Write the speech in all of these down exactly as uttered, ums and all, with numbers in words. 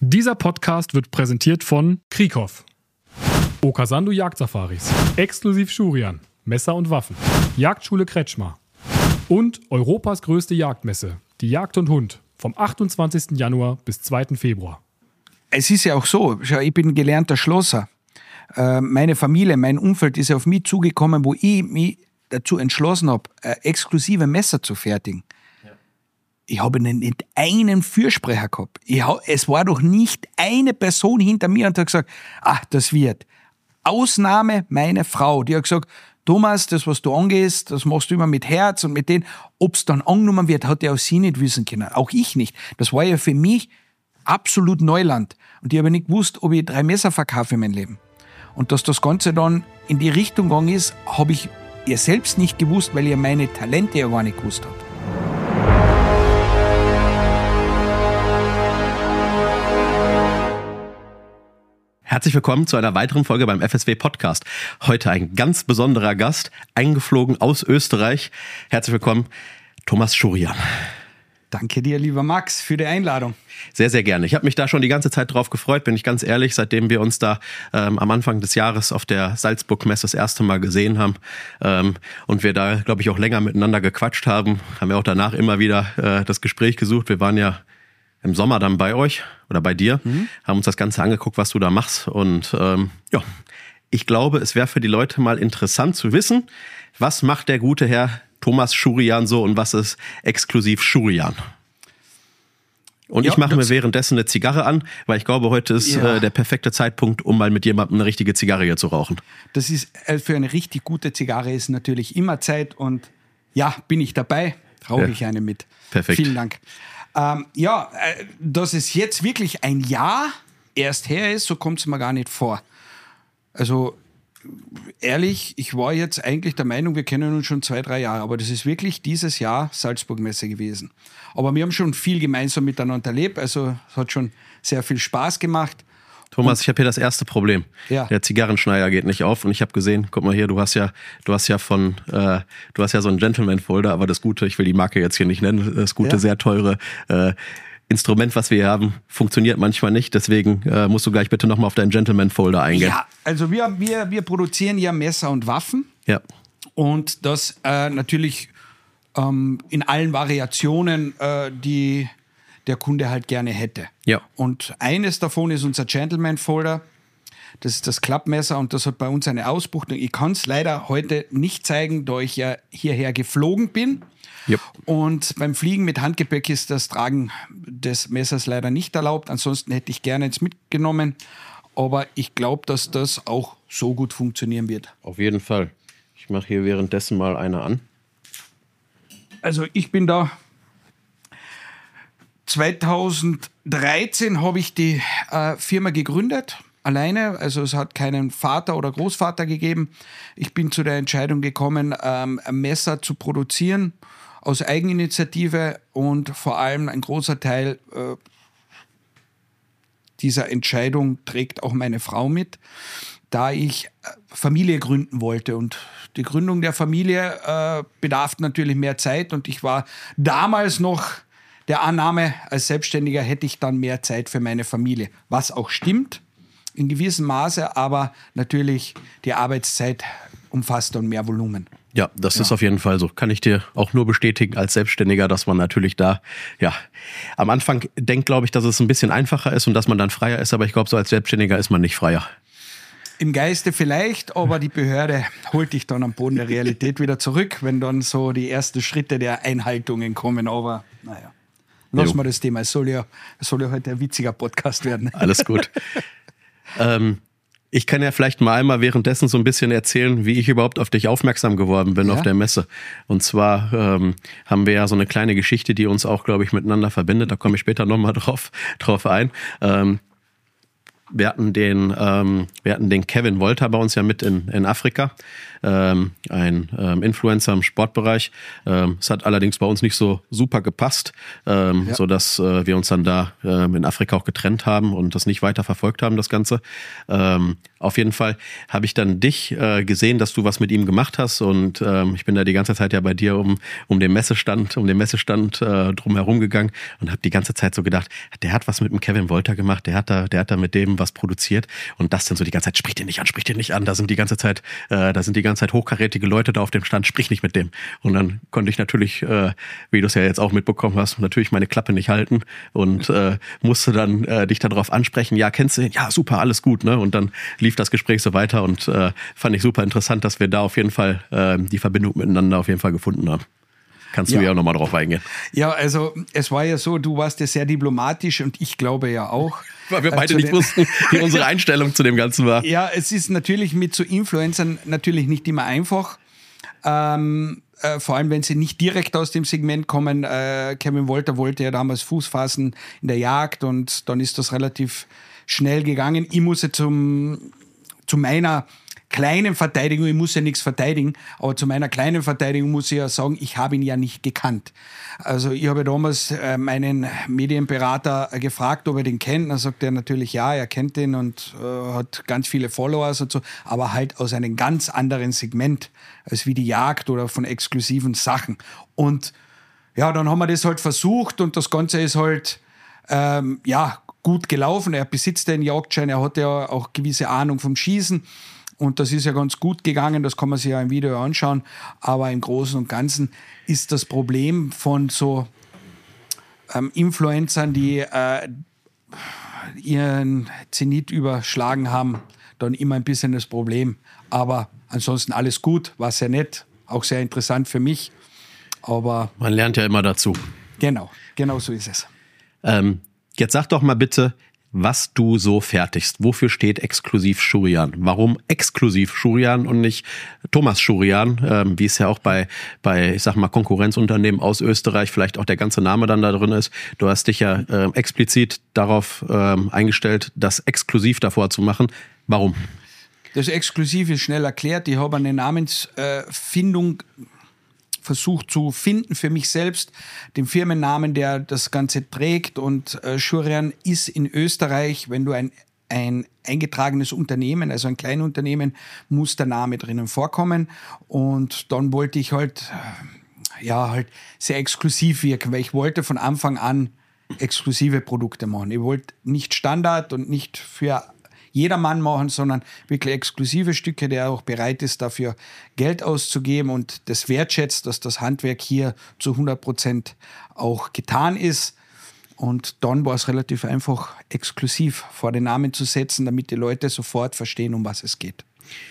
Dieser Podcast wird präsentiert von Krieghoff, Okasandu Jagdsafaris, exklusiv Schurian, Messer und Waffen, Jagdschule Kretschmar und Europas größte Jagdmesse, die Jagd und Hund, vom achtundzwanzigsten Januar bis zweiten Februar. Es ist ja auch so, schau, ich bin gelernter Schlosser. Äh, meine Familie, mein Umfeld ist auf mich zugekommen, wo ich mich dazu entschlossen habe, äh, exklusive Messer zu fertigen. Ja. Ich habe nicht einen Fürsprecher gehabt. Ich hab, es war doch nicht eine Person hinter mir und hat gesagt, ach, das wird. Ausnahme meine Frau, die hat gesagt, Thomas, das, was du angehst, das machst du immer mit Herz und mit denen. Ob es dann angenommen wird, hat ja auch sie nicht wissen können. Auch ich nicht. Das war ja für mich absolut Neuland. Und ich habe nicht gewusst, ob ich drei Messer verkaufe in meinem Leben. Und dass das Ganze dann in die Richtung gegangen ist, habe ich ihr selbst nicht gewusst, weil ihr meine Talente ja gar nicht gewusst hat. Herzlich willkommen zu einer weiteren Folge beim F S W Podcast. Heute ein ganz besonderer Gast, eingeflogen aus Österreich. Herzlich willkommen, Thomas Schurian. Danke dir, lieber Max, für die Einladung. Sehr, sehr gerne. Ich habe mich da schon die ganze Zeit drauf gefreut, bin ich ganz ehrlich, seitdem wir uns da ähm, am Anfang des Jahres auf der Salzburg-Messe das erste Mal gesehen haben ähm, und wir da, glaube ich, auch länger miteinander gequatscht haben, haben wir auch danach immer wieder äh, das Gespräch gesucht. Wir waren ja im Sommer dann bei euch oder bei dir, mhm. haben uns das Ganze angeguckt, was du da machst. Und ähm, ja, ich glaube, es wäre für die Leute mal interessant zu wissen, was macht der gute Herr Thomas Schurian so und was ist exklusiv Schurian? Und ja, ich mache mir währenddessen eine Zigarre an, weil ich glaube, heute ist ja. äh, der perfekte Zeitpunkt, um mal mit jemandem eine richtige Zigarre hier zu rauchen. Das ist, äh, für eine richtig gute Zigarre ist natürlich immer Zeit und ja, bin ich dabei, rauche ja. ich eine mit. Perfekt. Vielen Dank. Ähm, ja, äh, dass es jetzt wirklich ein Jahr erst her ist, so kommt es mir gar nicht vor. Also ehrlich, ich war jetzt eigentlich der Meinung, wir kennen uns schon zwei, drei Jahre, aber das ist wirklich dieses Jahr Salzburg-Messe gewesen. Aber wir haben schon viel gemeinsam miteinander erlebt, also es hat schon sehr viel Spaß gemacht. Thomas, und ich habe hier das erste Problem. Ja. Der Zigarrenschneider geht nicht auf und ich habe gesehen, guck mal hier, du hast ja, du hast ja von, äh, du hast ja so einen Gentleman-Folder, aber das Gute, ich will die Marke jetzt hier nicht nennen, das gute, ja. sehr teure äh, Instrument, was wir hier haben, funktioniert manchmal nicht. Deswegen äh, musst du gleich bitte nochmal auf deinen Gentleman-Folder eingehen. Ja, also wir, wir, wir produzieren ja Messer und Waffen. Ja. Und das äh, natürlich ähm, in allen Variationen, äh, die der Kunde halt gerne hätte. Ja. Und eines davon ist unser Gentleman-Folder. Das ist das Klappmesser und das hat bei uns eine Ausbuchtung. Ich kann es leider heute nicht zeigen, da ich ja hierher geflogen bin. Yep. Und beim Fliegen mit Handgepäck ist das Tragen des Messers leider nicht erlaubt. Ansonsten hätte ich gerne jetzt mitgenommen. Aber ich glaube, dass das auch so gut funktionieren wird. Auf jeden Fall. Ich mache hier währenddessen mal eine an. Also ich bin da. zweitausenddreizehn habe ich die äh, Firma gegründet. Alleine, also es hat keinen Vater oder Großvater gegeben. Ich bin zu der Entscheidung gekommen, ähm, ein Messer zu produzieren aus Eigeninitiative und vor allem ein großer Teil äh, dieser Entscheidung trägt auch meine Frau mit, da ich Familie gründen wollte und die Gründung der Familie äh, bedarf natürlich mehr Zeit und ich war damals noch der Annahme, als Selbstständiger hätte ich dann mehr Zeit für meine Familie, was auch stimmt. In gewissem Maße, aber natürlich die Arbeitszeit umfasst dann mehr Volumen. Ja, das ja. ist auf jeden Fall so. Kann ich dir auch nur bestätigen als Selbstständiger, dass man natürlich da, ja, am Anfang denkt, glaube ich, dass es ein bisschen einfacher ist und dass man dann freier ist, aber ich glaube, so als Selbstständiger ist man nicht freier. Im Geiste vielleicht, aber die Behörde holt dich dann am Boden der Realität wieder zurück, wenn dann so die ersten Schritte der Einhaltungen kommen, aber naja. Lassen wir das Thema, es soll ja, es soll ja heute ein witziger Podcast werden. Alles gut. Ähm, ich kann ja vielleicht mal einmal währenddessen so ein bisschen erzählen, wie ich überhaupt auf dich aufmerksam geworden bin, ja. auf der Messe. Und zwar ähm, haben wir ja so eine kleine Geschichte, die uns auch, glaube ich, miteinander verbindet. Da komme ich später nochmal drauf, drauf ein. Ähm, wir hatten den, ähm, wir hatten den Kevin Wolter bei uns ja mit in, in Afrika. Ähm, ein ähm, Influencer im Sportbereich. Ähm, es hat allerdings bei uns nicht so super gepasst, ähm, ja. sodass äh, wir uns dann da ähm, in Afrika auch getrennt haben und das nicht weiter verfolgt haben, das Ganze. Ähm, Auf jeden Fall habe ich dann dich äh, gesehen, dass du was mit ihm gemacht hast und ähm, ich bin da die ganze Zeit ja bei dir um um den Messestand, um den Messestand äh, drumherum gegangen und habe die ganze Zeit so gedacht, der hat was mit dem Kevin Wolter gemacht, der hat da, der hat da mit dem was produziert und das dann so die ganze Zeit, sprich den nicht an, sprich den nicht an, da sind die ganze Zeit, äh, da sind die ganze Zeit hochkarätige Leute da auf dem Stand, sprich nicht mit dem. Und dann konnte ich natürlich, äh, wie du es ja jetzt auch mitbekommen hast, natürlich meine Klappe nicht halten und äh, musste dann äh, dich darauf ansprechen, ja, kennst du ihn? Ja, super, alles gut, ne? Und dann lief das Gespräch so weiter und äh, fand ich super interessant, dass wir da auf jeden Fall äh, die Verbindung miteinander auf jeden Fall gefunden haben. Kannst du ja, ja auch nochmal drauf eingehen. Ja, also es war ja so, du warst ja sehr diplomatisch und ich glaube ja auch. Weil wir beide nicht wussten, wie unsere Einstellung zu dem Ganzen war. Ja, es ist natürlich mit so Influencern natürlich nicht immer einfach. Ähm, äh, vor allem, wenn sie nicht direkt aus dem Segment kommen. Äh, Kevin Wolter wollte ja damals Fuß fassen in der Jagd und dann ist das relativ schnell gegangen. Ich muss ja zum, zu meiner kleinen Verteidigung, ich muss ja nichts verteidigen, aber zu meiner kleinen Verteidigung muss ich ja sagen, ich habe ihn ja nicht gekannt. Also ich habe damals äh, meinen Medienberater gefragt, ob er den kennt. Dann sagt er natürlich, ja, er kennt den und äh, hat ganz viele Followers und so, aber halt aus einem ganz anderen Segment als wie die Jagd oder von exklusiven Sachen. Und ja, dann haben wir das halt versucht und das Ganze ist halt, ähm, ja, gut gelaufen. Er besitzt einen Jagdschein, er hat ja auch gewisse Ahnung vom Schießen und das ist ja ganz gut gegangen, das kann man sich ja im Video anschauen, aber im Großen und Ganzen ist das Problem von so ähm, Influencern, die äh, ihren Zenit überschlagen haben, dann immer ein bisschen das Problem, aber ansonsten alles gut, war sehr nett, auch sehr interessant für mich, aber... Man lernt ja immer dazu. Genau, genau so ist es. Ähm, Jetzt sag doch mal bitte, was du so fertigst. Wofür steht exklusiv Schurian? Warum exklusiv Schurian und nicht Thomas Schurian, ähm, wie es ja auch bei, bei, ich sag mal, Konkurrenzunternehmen aus Österreich vielleicht auch der ganze Name dann da drin ist. Du hast dich ja äh, explizit darauf ähm, eingestellt, das exklusiv davor zu machen. Warum? Das Exklusiv ist schnell erklärt. Ich habe eine Namensfindung äh, versucht zu finden für mich selbst, den Firmennamen, der das Ganze trägt. Und äh, Schurian ist in Österreich, wenn du ein, ein eingetragenes Unternehmen, also ein Kleinunternehmen, muss der Name drinnen vorkommen. Und dann wollte ich halt, äh, ja, halt sehr exklusiv wirken, weil ich wollte von Anfang an exklusive Produkte machen. Ich wollte nicht Standard und nicht für jedermann machen, sondern wirklich exklusive Stücke, der auch bereit ist, dafür Geld auszugeben und das wertschätzt, dass das Handwerk hier zu hundert Prozent auch getan ist. Und dann war es relativ einfach, exklusiv vor den Namen zu setzen, damit die Leute sofort verstehen, um was es geht.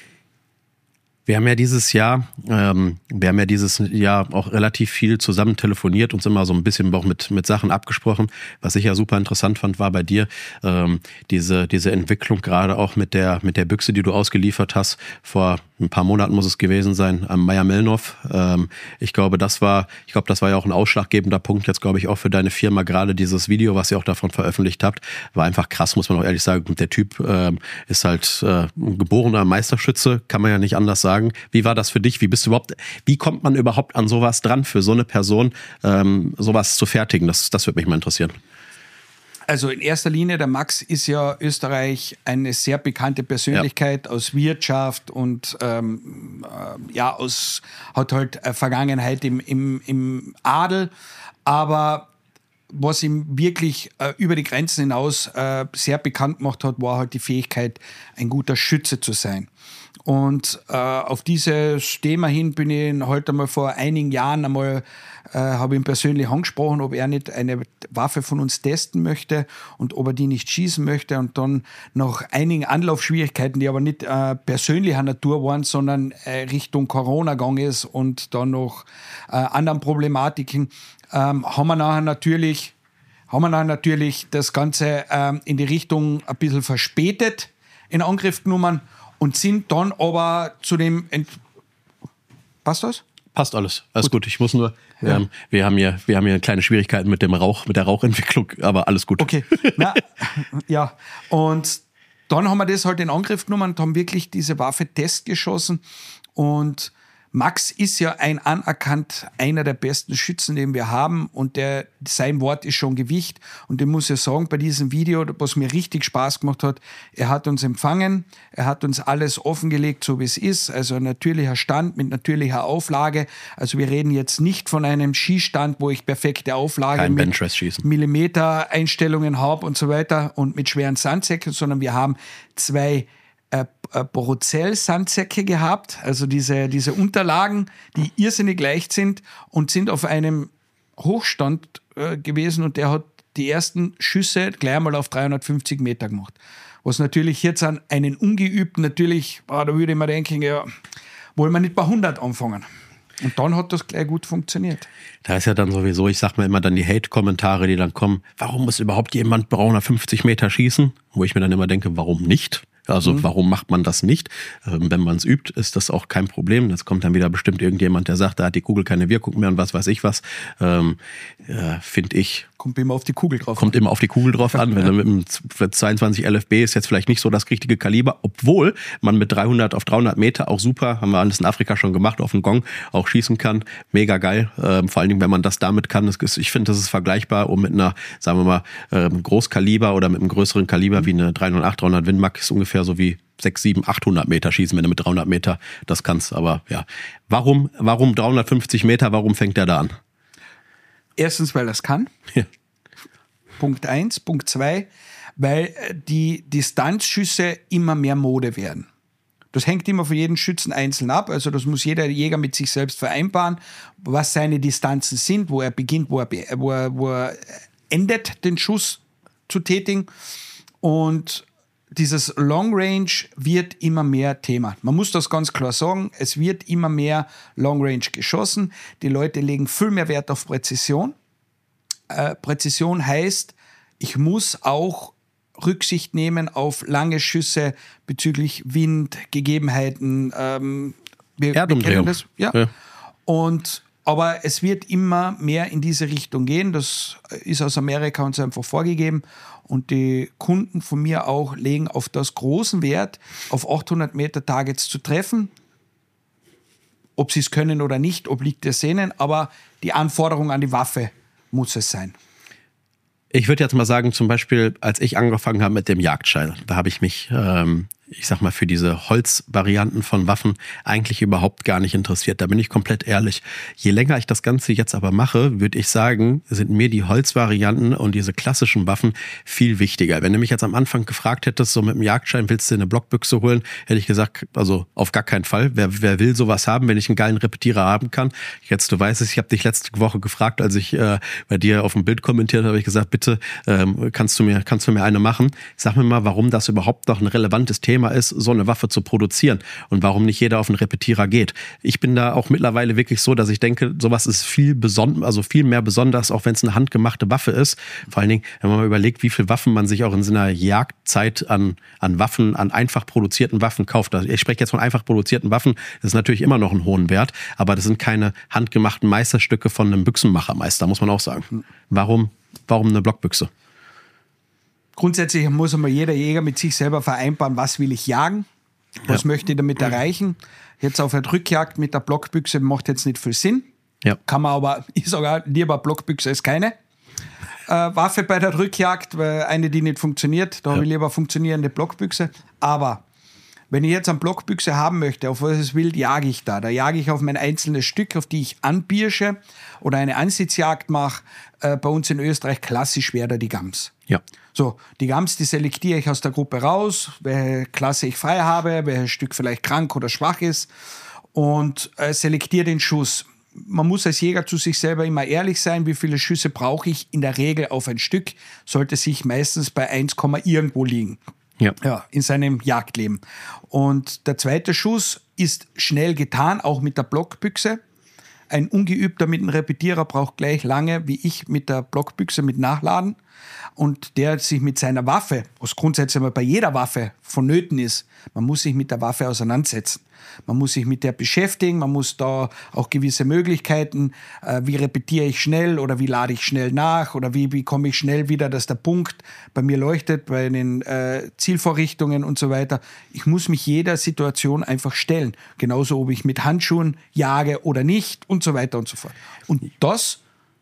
Wir haben ja dieses Jahr, ähm, wir haben ja dieses Jahr auch relativ viel zusammen telefoniert, uns immer so ein bisschen auch mit mit Sachen abgesprochen. Was ich ja super interessant fand, war bei dir ähm, diese diese Entwicklung gerade auch mit der mit der Büchse, die du ausgeliefert hast. Vor ein paar Monaten muss es gewesen sein, am Mayr-Melnhof. Ähm, ich glaube, das war, ich glaube, das war ja auch ein ausschlaggebender Punkt jetzt, glaube ich, auch für deine Firma. Gerade dieses Video, was ihr auch davon veröffentlicht habt, war einfach krass, muss man auch ehrlich sagen. Der Typ ähm, ist halt äh, ein geborener Meisterschütze, kann man ja nicht anders sagen. Wie war das für dich? Wie bist du überhaupt, wie kommt man überhaupt an sowas dran, für so eine Person ähm, sowas zu fertigen? Das, das würde mich mal interessieren. Also in erster Linie, der Max ist ja Österreich eine sehr bekannte Persönlichkeit ja. aus Wirtschaft und ähm, äh, ja, aus, hat halt eine Vergangenheit im, im, im Adel, aber was ihm wirklich äh, über die Grenzen hinaus äh, sehr bekannt gemacht hat, war halt die Fähigkeit, ein guter Schütze zu sein. Und äh, auf dieses Thema hin bin ich heute einmal vor einigen Jahren einmal, äh, habe ihn persönlich angesprochen, ob er nicht eine Waffe von uns testen möchte und ob er die nicht schießen möchte. Und dann nach einigen Anlaufschwierigkeiten, die aber nicht äh, persönlicher Natur waren, sondern äh, Richtung Corona gegangen ist und dann noch äh, anderen Problematiken, ähm, haben wir nachher natürlich, haben wir nachher natürlich das Ganze ähm, in die Richtung ein bisschen verspätet in Angriff genommen. Und sind dann aber zu dem... Ent- Passt das? Passt alles. Alles gut. gut. Ich muss nur... Wir, ja. haben, wir, haben hier, wir haben hier kleine Schwierigkeiten mit dem Rauch, mit der Rauchentwicklung, aber alles gut. Okay. Na, ja. Und dann haben wir das halt in Angriff genommen und haben wirklich diese Waffe testgeschossen. Und Max ist ja ein anerkannt einer der besten Schützen, den wir haben, und der, sein Wort ist schon Gewicht. Und ich muss ja sagen, bei diesem Video, was mir richtig Spaß gemacht hat, er hat uns empfangen, er hat uns alles offengelegt, so wie es ist, also ein natürlicher Stand mit natürlicher Auflage. Also wir reden jetzt nicht von einem Schießstand, wo ich perfekte Auflage Kein mit Benchpress-Schießen. Millimeter-Einstellungen habe und so weiter und mit schweren Sandsäcken, sondern wir haben zwei Äh, Borozell-Sandsäcke gehabt, also diese, diese Unterlagen, die irrsinnig leicht sind und sind auf einem Hochstand äh, gewesen, und der hat die ersten Schüsse gleich mal auf dreihundertfünfzig Meter gemacht. Was natürlich jetzt an einen Ungeübten natürlich, ah, da würde ich mir denken, ja, wollen wir nicht bei hundert anfangen. Und dann hat das gleich gut funktioniert. Da ist ja dann sowieso, ich sag mir immer dann die Hate-Kommentare, die dann kommen, warum muss überhaupt jemand dreihundertfünfzig Meter schießen? Wo ich mir dann immer denke, warum nicht? Also mhm. warum macht man das nicht? Ähm, wenn man es übt, ist das auch kein Problem. Das kommt dann wieder bestimmt irgendjemand, der sagt, da hat die Kugel keine Wirkung mehr und was weiß ich was. Ähm, äh, Finde ich. Kommt immer auf die Kugel drauf Kommt an. immer auf die Kugel drauf an. Wenn du mit dem zweiundzwanzig L F B ist jetzt vielleicht nicht so das richtige Kaliber, obwohl man mit dreihundert auf dreihundert Meter auch super, haben wir alles in Afrika schon gemacht, auf dem Gong auch schießen kann. Mega geil. Ähm, vor allen Dingen, wenn man das damit kann. Das ist, ich finde, das ist vergleichbar, um mit einer, sagen wir mal, ähm, Großkaliber oder mit einem größeren Kaliber mhm. wie eine dreihundertacht, dreihundert Win Mag ist ungefähr so wie sechshundert, siebenhundert, achthundert Meter schießen, wenn du mit dreihundert Meter das kannst. Aber ja, warum, warum dreihundertfünfzig Meter, warum fängt der da an? Erstens, weil er es kann. Ja. Punkt eins. Punkt zwei, weil die Distanzschüsse immer mehr Mode werden. Das hängt immer von jedem Schützen einzeln ab. Also das muss jeder Jäger mit sich selbst vereinbaren, was seine Distanzen sind, wo er beginnt, wo er, wo er, wo er endet, den Schuss zu tätigen. Und dieses Long Range wird immer mehr Thema. Man muss das ganz klar sagen, es wird immer mehr Long Range geschossen. Die Leute legen viel mehr Wert auf Präzision. Äh, Präzision heißt, ich muss auch Rücksicht nehmen auf lange Schüsse bezüglich Wind, Gegebenheiten. Ähm, wir, Erdumdrehung. Wir das, ja. ja. Und aber es wird immer mehr in diese Richtung gehen. Das ist aus Amerika uns einfach vorgegeben. Und die Kunden von mir auch legen auf das großen Wert, auf achthundert Meter Targets zu treffen. Ob sie es können oder nicht, obliegt der Szenen. Aber die Anforderung an die Waffe muss es sein. Ich würde jetzt mal sagen, zum Beispiel, als ich angefangen habe mit dem Jagdschein, da habe ich mich, ähm, ich sag mal, für diese Holzvarianten von Waffen eigentlich überhaupt gar nicht interessiert. Da bin ich komplett ehrlich. Je länger ich das Ganze jetzt aber mache, würde ich sagen, sind mir die Holzvarianten und diese klassischen Waffen viel wichtiger. Wenn du mich jetzt am Anfang gefragt hättest, so mit dem Jagdschein, willst du eine Blockbüchse holen, hätte ich gesagt, also auf gar keinen Fall. Wer, wer will sowas haben, wenn ich einen geilen Repetierer haben kann? Jetzt, du weißt es, ich habe dich letzte Woche gefragt, als ich äh, bei dir auf dem Bild kommentiert habe, habe ich gesagt, bitte ähm, kannst du mir, kannst du mir eine machen? Sag mir mal, warum das überhaupt noch ein relevantes Thema ist, so eine Waffe zu produzieren und warum nicht jeder auf einen Repetierer geht. Ich bin da auch mittlerweile wirklich so, dass ich denke, sowas ist viel besonders, also viel mehr besonders, auch wenn es eine handgemachte Waffe ist. Vor allen Dingen, wenn man mal überlegt, wie viele Waffen man sich auch in so einer Jagdzeit an, an Waffen, an einfach produzierten Waffen kauft. Ich spreche jetzt von einfach produzierten Waffen, das ist natürlich immer noch einen hohen Wert, aber das sind keine handgemachten Meisterstücke von einem Büchsenmachermeister, muss man auch sagen. Warum, warum eine Blockbüchse? Grundsätzlich muss einmal jeder Jäger mit sich selber vereinbaren, was will ich jagen, was ja. möchte ich damit erreichen. Jetzt auf eine Drückjagd mit der Blockbüchse macht jetzt nicht viel Sinn. Ja. Kann man aber, ich sage auch, lieber Blockbüchse als keine äh, Waffe bei der Drückjagd, weil eine, die nicht funktioniert, da ja. habe ich lieber funktionierende Blockbüchse. Aber wenn ich jetzt eine Blockbüchse haben möchte, auf was es will, jage ich da. Da jage ich auf mein einzelnes Stück, auf die ich anpirsche oder eine Ansitzjagd mache. Äh, bei uns in Österreich klassisch wäre da die Gams. Ja. So, die Gams, die selektiere ich aus der Gruppe raus, welche Klasse ich frei habe, welches Stück vielleicht krank oder schwach ist und äh, selektiere den Schuss. Man muss als Jäger zu sich selber immer ehrlich sein, wie viele Schüsse brauche ich in der Regel auf ein Stück, sollte sich meistens bei eins, irgendwo liegen. Ja. Ja, in seinem Jagdleben. Und der zweite Schuss ist schnell getan, auch mit der Blockbüchse. Ein Ungeübter mit einem Repetierer braucht gleich lange wie ich mit der Blockbüchse mit Nachladen. und der sich mit seiner Waffe, was grundsätzlich mal bei jeder Waffe vonnöten ist, man muss sich mit der Waffe auseinandersetzen. Man muss sich mit der beschäftigen, man muss da auch gewisse Möglichkeiten, äh, wie repetiere ich schnell oder wie lade ich schnell nach oder wie, wie komme ich schnell wieder, dass der Punkt bei mir leuchtet, bei den äh, Zielvorrichtungen und so weiter. Ich muss mich jeder Situation einfach stellen. Genauso, ob ich mit Handschuhen jage oder nicht und so weiter und so fort. Und das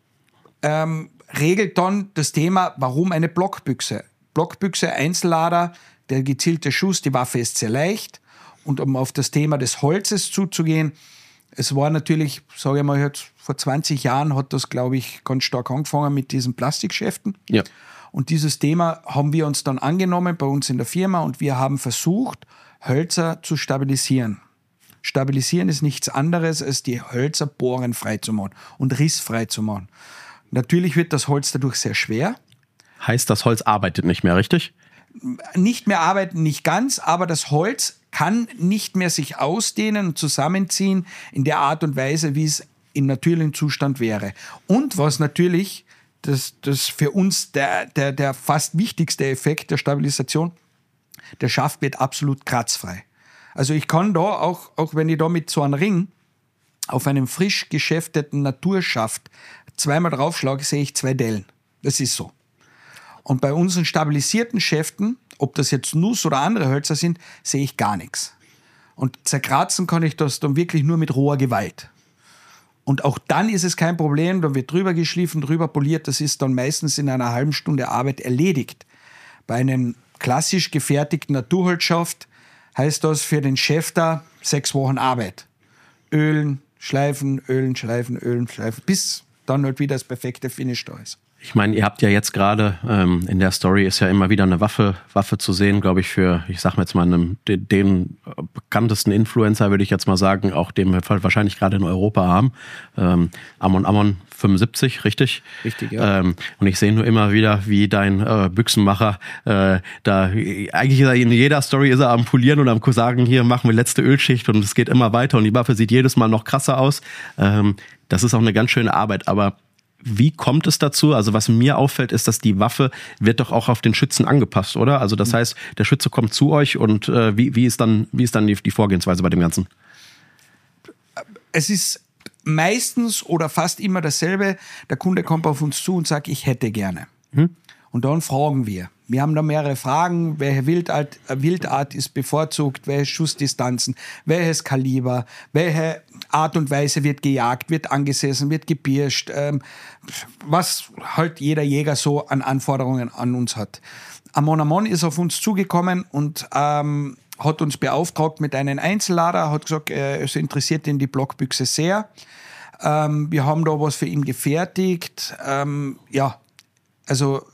ähm, regelt dann das Thema, warum eine Blockbüchse. Blockbüchse, Einzellader, der gezielte Schuss, die Waffe ist sehr leicht. Und um auf das Thema des Holzes zuzugehen, es war natürlich, sage ich mal, jetzt vor zwanzig Jahren hat das, glaube ich, ganz stark angefangen mit diesen Plastikschäften. Ja. Und dieses Thema haben wir uns dann angenommen bei uns in der Firma und wir haben versucht, Hölzer zu stabilisieren. Stabilisieren ist nichts anderes, als die Hölzer bohrenfrei zu machen und rissfrei zu machen. Natürlich wird das Holz dadurch sehr schwer. Heißt, das Holz arbeitet nicht mehr, richtig? Nicht mehr arbeiten, nicht ganz, aber das Holz kann nicht mehr sich ausdehnen und zusammenziehen in der Art und Weise, wie es im natürlichen Zustand wäre. Und was natürlich, das, das für uns der, der, der fast wichtigste Effekt der Stabilisation, der Schaft wird absolut kratzfrei. Also ich kann da auch, auch wenn ich da mit so einem Ring auf einem frisch geschäfteten Naturschaft zweimal draufschlage, sehe ich zwei Dellen. Das ist so. Und bei unseren stabilisierten Schäften, ob das jetzt Nuss oder andere Hölzer sind, sehe ich gar nichts. Und zerkratzen kann ich das dann wirklich nur mit roher Gewalt. Und auch dann ist es kein Problem, dann wird drüber geschliffen, drüber poliert, das ist dann meistens in einer halben Stunde Arbeit erledigt. Bei einem klassisch gefertigten Naturholzschaft heißt das für den Schäfter sechs Wochen Arbeit. Ölen, schleifen, ölen, schleifen, ölen, schleifen, bis dann halt wieder das perfekte Finish da ist. Ich meine, ihr habt ja jetzt gerade, ähm, in der Story ist ja immer wieder eine Waffe, Waffe zu sehen, glaube ich, für, ich sag mal jetzt mal, einen, den, den bekanntesten Influencer, würde ich jetzt mal sagen, auch den wir wahrscheinlich gerade in Europa haben. Ähm, Amon Amon fünfundsiebzig, richtig? Richtig, ja. Ähm, und ich sehe nur immer wieder, wie dein äh, Büchsenmacher äh, da, eigentlich ist er in jeder Story ist er am Polieren und am sagen, hier machen wir letzte Ölschicht und es geht immer weiter und die Waffe sieht jedes Mal noch krasser aus. Ähm, das ist auch eine ganz schöne Arbeit, aber wie kommt es dazu? Also was mir auffällt, ist, dass die Waffe wird doch auch auf den Schützen angepasst, oder? Also das heißt, der Schütze kommt zu euch und äh, wie, wie ist dann, wie ist dann die, die Vorgehensweise bei dem Ganzen? Es ist meistens oder fast immer dasselbe. Der Kunde kommt auf uns zu und sagt, ich hätte gerne. Hm? Und dann fragen wir. Wir haben da mehrere Fragen. Welche Wildart, Wildart ist bevorzugt? Welche Schussdistanzen? Welches Kaliber? Welche Art und Weise wird gejagt? Wird angesessen? Wird gepirscht? Ähm, was halt jeder Jäger so an Anforderungen an uns hat. Amon Amon ist auf uns zugekommen und ähm, hat uns beauftragt mit einem Einzellader. Hat gesagt, äh, es interessiert ihn die Blockbüchse sehr. Ähm, wir haben da was für ihn gefertigt. Ähm, ja, also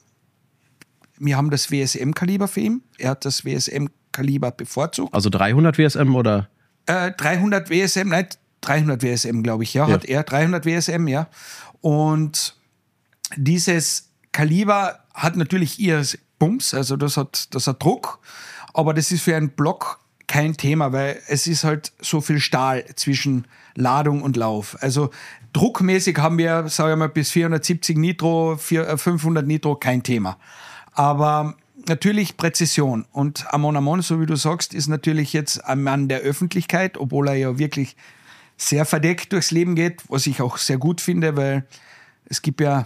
wir haben das W S M-Kaliber für ihn. Er hat das W S M-Kaliber bevorzugt. Also dreihundert W S M oder? Äh, dreihundert W S M, nein, dreihundert W S M, glaube ich, ja, ja, hat er. dreihundert W S M, ja. Und dieses Kaliber hat natürlich ihr Bums, also das hat, das hat Druck, aber das ist für einen Block kein Thema, weil es ist halt so viel Stahl zwischen Ladung und Lauf. Also druckmäßig haben wir, sagen wir mal, bis vierhundertsiebzig Nitro, fünfhundert Nitro kein Thema. Aber natürlich Präzision. Und Amon Amon, so wie du sagst, ist natürlich jetzt ein Mann der Öffentlichkeit, obwohl er ja wirklich sehr verdeckt durchs Leben geht, was ich auch sehr gut finde, weil es gibt ja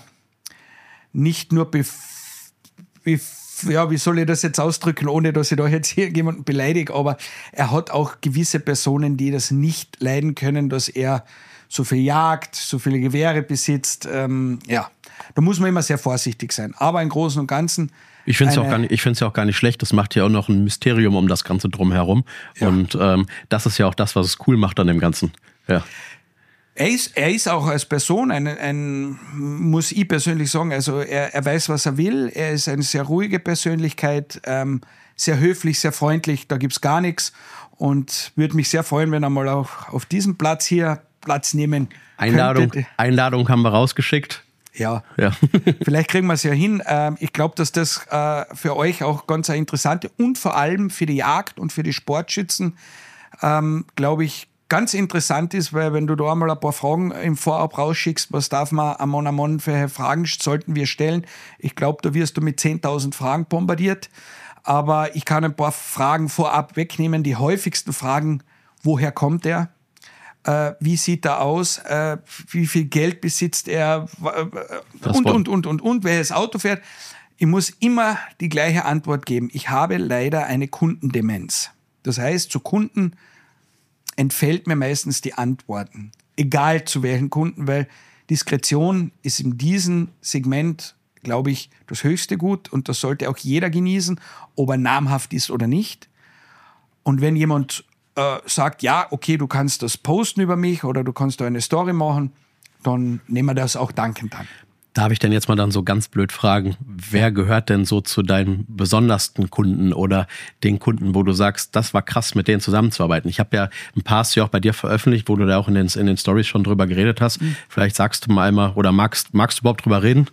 nicht nur, bef- bef- ja, wie soll ich das jetzt ausdrücken, ohne dass ich da jetzt hier jemanden beleidige, aber er hat auch gewisse Personen, die das nicht leiden können, dass er so viel Jagd, so viele Gewehre besitzt. Ähm, ja, da muss man immer sehr vorsichtig sein. Aber im Großen und Ganzen. Ich finde es ja auch gar nicht, ich finde es ja auch gar nicht schlecht. Das macht ja auch noch ein Mysterium um das Ganze drumherum. Ja. Und ähm, das ist ja auch das, was es cool macht an dem Ganzen. Ja. Er ist, er ist auch als Person ein, ein, muss ich persönlich sagen, also er, er weiß, was er will. Er ist eine sehr ruhige Persönlichkeit, ähm, sehr höflich, sehr freundlich. Da gibt's gar nichts. Und würde mich sehr freuen, wenn er mal auch auf diesem Platz hier Platz nehmen Einladung, könnte. Einladung haben wir rausgeschickt. Ja, ja. Vielleicht kriegen wir es ja hin. Ich glaube, dass das für euch auch ganz eine interessante und vor allem für die Jagd und für die Sportschützen, glaube ich, ganz interessant ist, weil wenn du da einmal ein paar Fragen im Vorab rausschickst, was darf man am Mon Amon für Fragen sollten wir stellen? Ich glaube, da wirst du mit zehntausend Fragen bombardiert. Aber ich kann ein paar Fragen vorab wegnehmen. Die häufigsten Fragen, woher kommt er? Äh, wie sieht er aus? Äh, wie viel Geld besitzt er? Äh, und, und, und, und, und, welches Auto fährt? Ich muss immer die gleiche Antwort geben. Ich habe leider eine Kundendemenz. Das heißt, zu Kunden entfällt mir meistens die Antworten. Egal zu welchen Kunden, weil Diskretion ist in diesem Segment, glaube ich, das höchste Gut und das sollte auch jeder genießen, ob er namhaft ist oder nicht. Und wenn jemand äh, sagt, ja, okay, du kannst das posten über mich oder du kannst da eine Story machen, dann nehmen wir das auch dankend an. Darf ich denn jetzt mal dann so ganz blöd fragen, wer gehört denn so zu deinen besondersten Kunden oder den Kunden, wo du sagst, das war krass, mit denen zusammenzuarbeiten? Ich habe ja ein paar ja auch bei dir veröffentlicht, wo du da auch in den, in den Stories schon drüber geredet hast. Mhm. Vielleicht sagst du mal einmal, oder magst, magst du überhaupt drüber reden?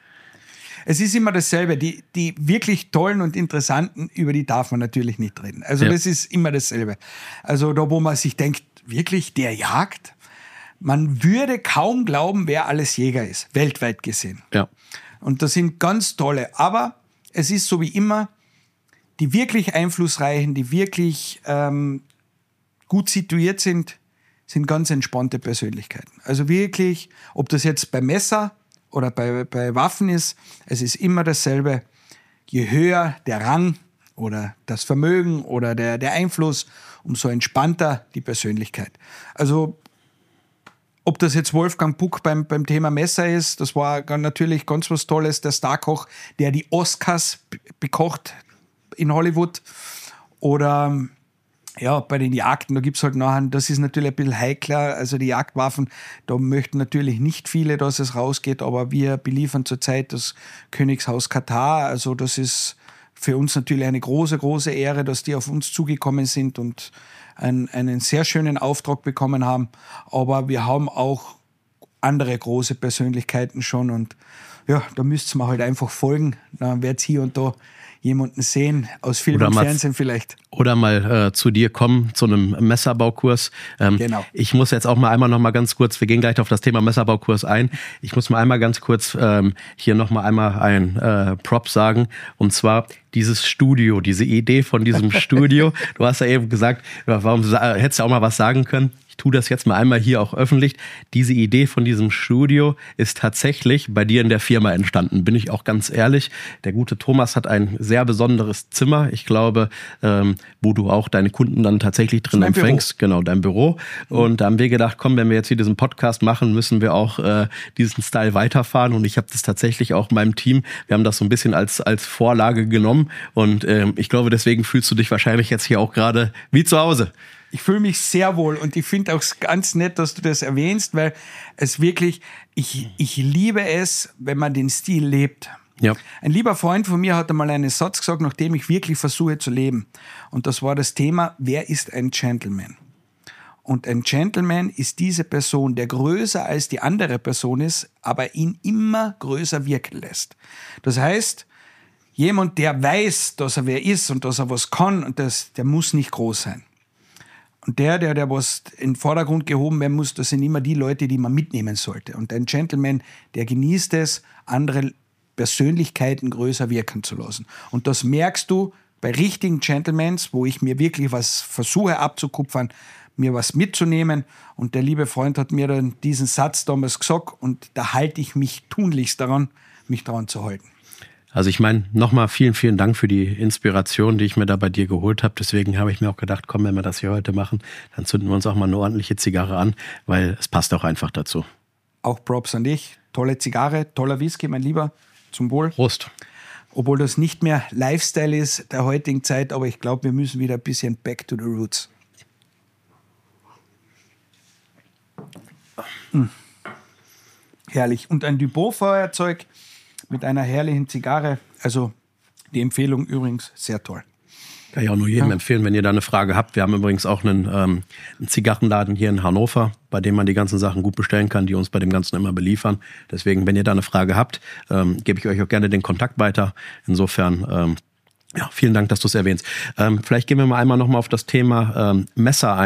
Es ist immer dasselbe. Die, die wirklich tollen und interessanten, über die darf man natürlich nicht reden. Also ja. Das ist immer dasselbe. Also da, wo man sich denkt, wirklich, der jagt? Man würde kaum glauben, wer alles Jäger ist, weltweit gesehen. Ja. Und das sind ganz tolle. Aber es ist so wie immer, die wirklich Einflussreichen, die wirklich ähm, gut situiert sind, sind ganz entspannte Persönlichkeiten. Also wirklich, ob das jetzt bei Messer oder bei, bei Waffen ist, es ist immer dasselbe. Je höher der Rang oder das Vermögen oder der, der Einfluss, umso entspannter die Persönlichkeit. Also ob das jetzt Wolfgang Puck beim, beim Thema Messer ist, das war natürlich ganz was Tolles, der Starkoch, der die Oscars b- bekocht in Hollywood. Oder ja, bei den Jagden, da gibt es halt nachher, das ist natürlich ein bisschen heikler, also die Jagdwaffen, da möchten natürlich nicht viele, dass es rausgeht, aber wir beliefern zurzeit das Königshaus Katar, also das ist für uns natürlich eine große, große Ehre, dass die auf uns zugekommen sind und einen, einen sehr schönen Auftrag bekommen haben. Aber wir haben auch andere große Persönlichkeiten schon und ja, da müsst ihr halt einfach folgen. Dann wird es hier und da jemanden sehen, aus Film oder und mal, Fernsehen vielleicht. Oder mal äh, zu dir kommen, zu einem Messerbaukurs. Ähm, genau. Ich muss jetzt auch mal einmal noch mal ganz kurz, wir gehen gleich auf das Thema Messerbaukurs ein. Ich muss mal einmal ganz kurz ähm, hier noch mal einmal ein äh, Prop sagen. Und zwar dieses Studio, diese Idee von diesem Studio. Du hast ja eben gesagt, warum hättest du auch mal was sagen können? Ich tue das jetzt mal einmal hier auch öffentlich. Diese Idee von diesem Studio ist tatsächlich bei dir in der Firma entstanden, bin ich auch ganz ehrlich. Der gute Thomas hat ein sehr besonderes Zimmer, ich glaube, ähm, wo du auch deine Kunden dann tatsächlich drin empfängst. Büro. Genau, dein Büro. Und da haben wir gedacht, komm, wenn wir jetzt hier diesen Podcast machen, müssen wir auch äh, diesen Style weiterfahren. Und ich habe das tatsächlich auch meinem Team, wir haben das so ein bisschen als, als Vorlage genommen. Und ähm, ich glaube, deswegen fühlst du dich wahrscheinlich jetzt hier auch gerade wie zu Hause. Ich fühle mich sehr wohl und ich finde auch ganz nett, dass du das erwähnst, weil es wirklich, ich, ich liebe es, wenn man den Stil lebt. Ja. Ein lieber Freund von mir hat einmal einen Satz gesagt, nachdem ich wirklich versuche zu leben. Und das war das Thema, wer ist ein Gentleman? Und ein Gentleman ist diese Person, der größer als die andere Person ist, aber ihn immer größer wirken lässt. Das heißt, jemand, der weiß, dass er wer ist und dass er was kann, und das, der muss nicht groß sein. Und der, der, der was in den Vordergrund gehoben werden muss, das sind immer die Leute, die man mitnehmen sollte. Und ein Gentleman, der genießt es, andere Persönlichkeiten größer wirken zu lassen. Und das merkst du bei richtigen Gentlemans, wo ich mir wirklich was versuche abzukupfern, mir was mitzunehmen. Und der liebe Freund hat mir dann diesen Satz damals gesagt und da halte ich mich tunlichst daran, mich daran zu halten. Also ich meine, nochmal vielen, vielen Dank für die Inspiration, die ich mir da bei dir geholt habe. Deswegen habe ich mir auch gedacht, komm, wenn wir das hier heute machen, dann zünden wir uns auch mal eine ordentliche Zigarre an, weil es passt auch einfach dazu. Auch Props an dich. Tolle Zigarre, toller Whisky, mein Lieber. Zum Wohl. Prost. Obwohl das nicht mehr Lifestyle ist der heutigen Zeit, aber ich glaube, wir müssen wieder ein bisschen back to the roots. Hm. Herrlich. Und ein Dupont-Feuerzeug mit einer herrlichen Zigarre. Also die Empfehlung übrigens sehr toll. Kann ich auch nur jedem ja. empfehlen, wenn ihr da eine Frage habt. Wir haben übrigens auch einen, ähm, einen Zigarrenladen hier in Hannover, bei dem man die ganzen Sachen gut bestellen kann, die uns bei dem Ganzen immer beliefern. Deswegen, wenn ihr da eine Frage habt, ähm, gebe ich euch auch gerne den Kontakt weiter. Insofern, ähm, ja, vielen Dank, dass du es erwähnst. Ähm, vielleicht gehen wir mal einmal nochmal auf das Thema ähm, Messer ein.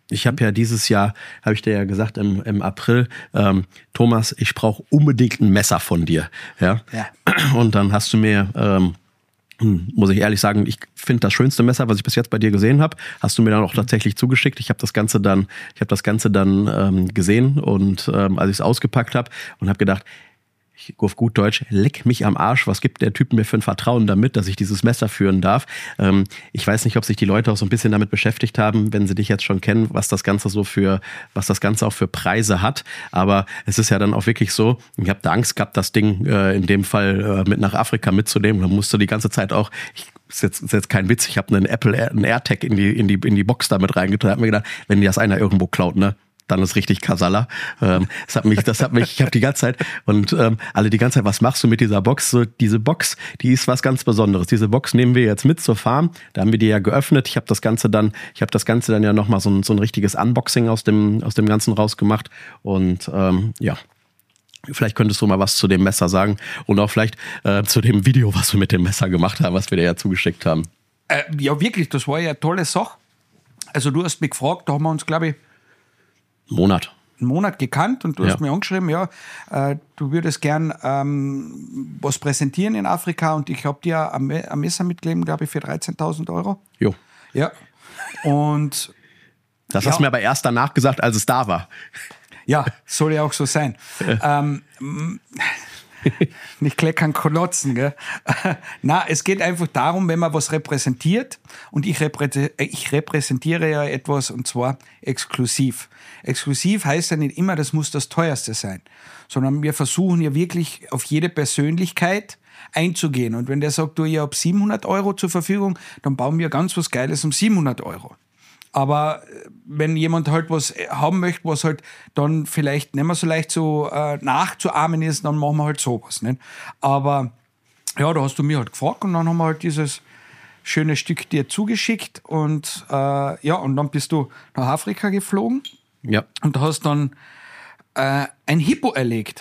Ich habe ja dieses Jahr, habe ich dir ja gesagt, im, im April, ähm, Thomas, ich brauche unbedingt ein Messer von dir. Ja? Ja. Und dann hast du mir, ähm, muss ich ehrlich sagen, ich finde das schönste Messer, was ich bis jetzt bei dir gesehen habe, hast du mir dann auch tatsächlich zugeschickt. Ich habe das Ganze dann, ich habe das Ganze dann ähm, gesehen und ähm, als ich es ausgepackt habe und habe gedacht, ich, auf gut Deutsch, leck mich am Arsch, was gibt der Typ mir für ein Vertrauen damit, dass ich dieses Messer führen darf. Ähm, ich weiß nicht, ob sich die Leute auch so ein bisschen damit beschäftigt haben, wenn sie dich jetzt schon kennen, was das Ganze so für, was das Ganze auch für Preise hat. Aber es ist ja dann auch wirklich so, ich habe da Angst gehabt, das Ding äh, in dem Fall äh, mit nach Afrika mitzunehmen. Da musste die ganze Zeit auch, ich, ist jetzt, ist jetzt kein Witz, ich habe einen Apple, einen AirTag in die, in die, in die Box damit reingetan, habe mir gedacht, wenn das einer irgendwo klaut, ne? Dann ist richtig Kasala. Ähm, das hat mich, das hat mich, ich habe die ganze Zeit und ähm, alle die ganze Zeit, was machst du mit dieser Box? So, diese Box, die ist was ganz Besonderes. Diese Box nehmen wir jetzt mit zur Farm. Da haben wir die ja geöffnet. Ich habe das Ganze dann, ich habe das Ganze dann ja nochmal so ein, so ein richtiges Unboxing aus dem, aus dem Ganzen rausgemacht. Und ähm, ja. Vielleicht könntest du mal was zu dem Messer sagen und auch vielleicht äh, zu dem Video, was wir mit dem Messer gemacht haben, was wir dir ja zugeschickt haben. Äh, ja, wirklich, das war ja eine tolle Sache. Also du hast mich gefragt, da haben wir uns, glaube ich, Monat. einen Monat gekannt und du Ja. hast mir angeschrieben, ja, äh, du würdest gern ähm, was präsentieren in Afrika und ich habe dir am, am Messer mitgegeben, glaube ich, für dreizehntausend Euro. Jo. Ja. Und Das Ja. hast du mir aber erst danach gesagt, als es da war. ja, soll ja auch so sein. ähm, nicht kleckern, klotzen, gell? Na, es geht einfach darum, wenn man was repräsentiert und ich, reprä- ich repräsentiere ja etwas und zwar exklusiv. Exklusiv heißt ja nicht immer, das muss das teuerste sein, sondern wir versuchen ja wirklich auf jede Persönlichkeit einzugehen. Und wenn der sagt, du, ich habe siebenhundert Euro zur Verfügung, dann bauen wir ganz was Geiles um siebenhundert Euro. Aber wenn jemand halt was haben möchte, was halt dann vielleicht nicht mehr so leicht so äh, nachzuahmen ist, dann machen wir halt sowas. Nicht? Aber ja, da hast du mich halt gefragt und dann haben wir halt dieses schöne Stück dir zugeschickt und äh, ja, und dann bist du nach Afrika geflogen Ja. und hast dann äh, ein Hippo erlegt.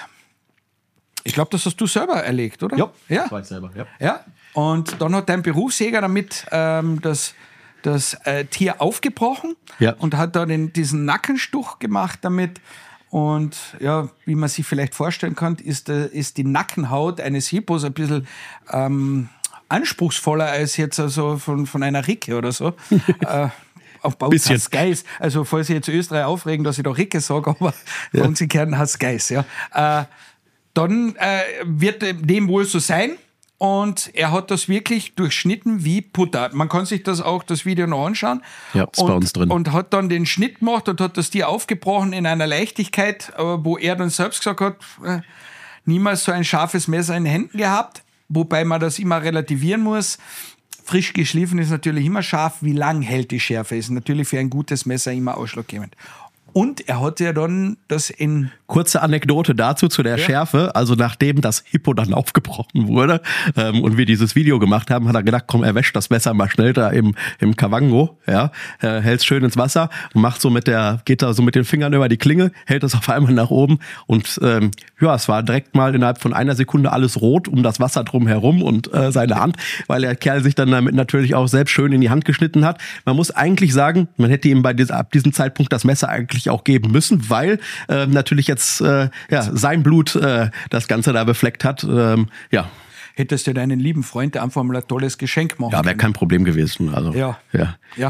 Ich glaube, das hast du selber erlegt, oder? Ja, Ja. das war ich selber. Ja. Ja, und dann hat dein Berufsjäger damit ähm, das, das äh, Tier aufgebrochen Ja. und hat da den, diesen Nackenstuch gemacht damit. Und ja, wie man sich vielleicht vorstellen kann, ist, äh, ist die Nackenhaut eines Hippos ein bisschen ähm, anspruchsvoller als jetzt also von, von einer Ricke oder so. äh, Auf bei uns Bisschen. heißt Geiß. Also, falls ich jetzt Österreich aufregen, dass ich da Ricke sage, aber bei uns in Kärnten heißt es Geiß. Ja. Äh, dann äh, wird dem wohl so sein. Und er hat das wirklich durchschnitten wie Butter. Man kann sich das auch, das Video noch anschauen. Ja, ist und, bei uns drin. Und hat dann den Schnitt gemacht und hat das Tier aufgebrochen in einer Leichtigkeit, äh, wo er dann selbst gesagt hat, äh, niemals so ein scharfes Messer in den Händen gehabt. Wobei man das immer relativieren muss. Frisch geschliffen ist natürlich immer scharf. Wie lang hält die Schärfe? Ist natürlich für ein gutes Messer immer ausschlaggebend. Und er hat ja dann das in... Kurze Anekdote dazu, zu der Ja. Schärfe. Also nachdem das Hippo dann aufgebrochen wurde ähm, und wir dieses Video gemacht haben, hat er gedacht, komm, er wäscht das Messer mal schnell da im, im Kavango, ja, äh, hält schön ins Wasser und macht so mit der, geht da so mit den Fingern über die Klinge, hält das auf einmal nach oben und ähm, ja, es war direkt mal innerhalb von einer Sekunde alles rot um das Wasser drum herum und äh, seine Hand, weil der Kerl sich dann damit natürlich auch selbst schön in die Hand geschnitten hat. Man muss eigentlich sagen, man hätte ihm bei dieser, ab diesem Zeitpunkt das Messer eigentlich auch geben müssen, weil äh, natürlich jetzt äh, ja, sein Blut äh, das Ganze da befleckt hat. Ähm, ja, Hättest du deinen lieben Freund einfach mal ein tolles Geschenk machen ja wäre können. kein Problem gewesen. Also, Ja. ja. Ja.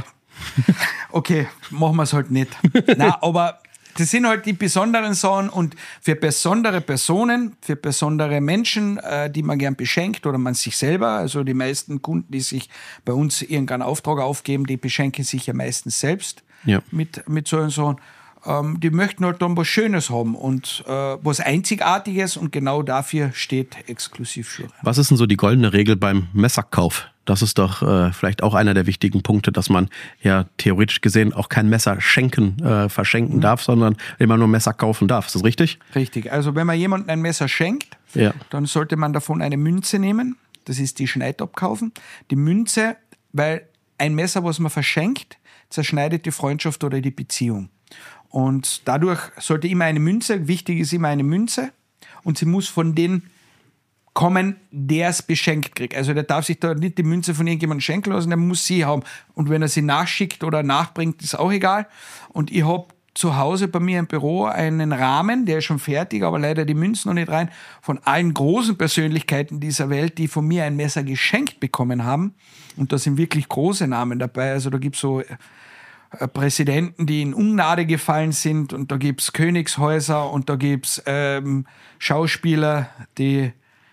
Okay, machen wir es halt nicht. Na, aber das sind halt die besonderen Sachen und für besondere Personen, für besondere Menschen, äh, die man gern beschenkt oder man sich selber, also die meisten Kunden, die sich bei uns irgendeinen Auftrag aufgeben, die beschenken sich ja meistens selbst Ja. mit, mit solchen Sachen. Ähm, die möchten halt dann was Schönes haben und äh, was Einzigartiges und genau dafür steht Exklusivschuhe. Was ist denn so die goldene Regel beim Messerkauf? Das ist doch äh, vielleicht auch einer der wichtigen Punkte, dass man ja theoretisch gesehen auch kein Messer schenken, äh, verschenken mhm. darf, sondern immer nur Messer kaufen darf. Ist das richtig? Richtig. Also wenn man jemandem ein Messer schenkt, Ja. dann sollte man davon eine Münze nehmen. Das ist die Schneidab-kaufen. Die Münze, weil ein Messer, was man verschenkt, zerschneidet die Freundschaft oder die Beziehung. Und dadurch sollte immer eine Münze, wichtig ist immer eine Münze und sie muss von den kommen, der es beschenkt kriegt. Also der darf sich da nicht die Münze von irgendjemandem schenken lassen, der muss sie haben. Und wenn er sie nachschickt oder nachbringt, ist auch egal. Und ich habe zu Hause bei mir im Büro einen Rahmen, der ist schon fertig, aber leider die Münzen noch nicht rein, von allen großen Persönlichkeiten dieser Welt, die von mir ein Messer geschenkt bekommen haben. Und da sind wirklich große Namen dabei. Also da gibt es so äh, Präsidenten, die in Ungnade gefallen sind, und da gibt es Königshäuser und da gibt es ähm, Schauspieler, die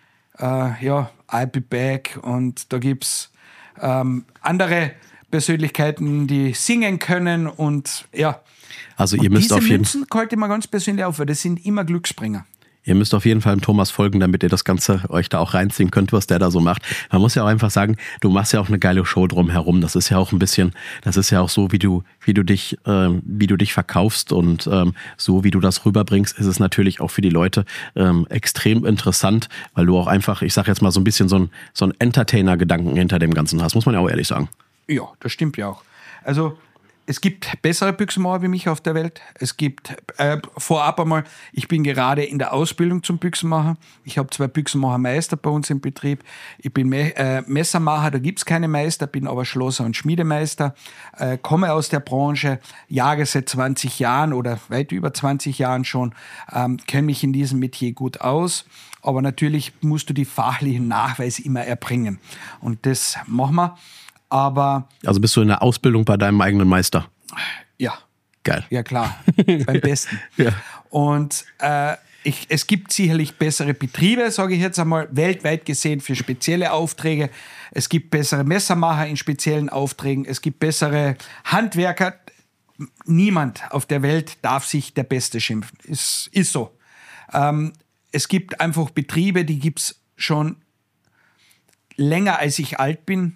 äh, ja, I'll be back, und da gibt es ähm, andere Persönlichkeiten, die singen können, und ja. Also ihr und müsst diese auf jeden Münzen halte ich mal ganz persönlich auf, weil das sind immer Glücksbringer. Ihr müsst auf jeden Fall dem Thomas folgen, damit ihr das Ganze euch da auch reinziehen könnt, was der da so macht. Man muss ja auch einfach sagen, du machst ja auch eine geile Show drumherum. Das ist ja auch ein bisschen, das ist ja auch so, wie du, wie du dich, ähm, wie du dich verkaufst, und ähm, so wie du das rüberbringst, ist es natürlich auch für die Leute ähm, extrem interessant, weil du auch einfach, ich sag jetzt mal so ein bisschen so ein, so ein Entertainer-Gedanken hinter dem Ganzen hast, muss man ja auch ehrlich sagen. Ja, das stimmt ja auch. Also es gibt bessere Büchsenmacher wie mich auf der Welt. Es gibt äh, vorab einmal, ich bin gerade in der Ausbildung zum Büchsenmacher. Ich habe zwei Büchsenmachermeister bei uns im Betrieb. Ich bin Me- äh, Messermacher, da gibt es keine Meister, bin aber Schlosser und Schmiedemeister. Äh, komme aus der Branche, jage seit zwanzig Jahren oder weit über zwanzig Jahren schon, ähm, kenne mich in diesem Metier gut aus. Aber natürlich musst du die fachlichen Nachweise immer erbringen. Und das machen wir. Aber also bist du in der Ausbildung bei deinem eigenen Meister? Ja. Geil. Ja, klar. Beim Besten. Ja. Und äh, ich, es gibt sicherlich bessere Betriebe, sage ich jetzt einmal, weltweit gesehen für spezielle Aufträge. Es gibt bessere Messermacher in speziellen Aufträgen. Es gibt bessere Handwerker. Niemand auf der Welt darf sich der Beste schimpfen. Ist, ist so. Ähm, es gibt einfach Betriebe, die gibt es schon länger, als ich alt bin.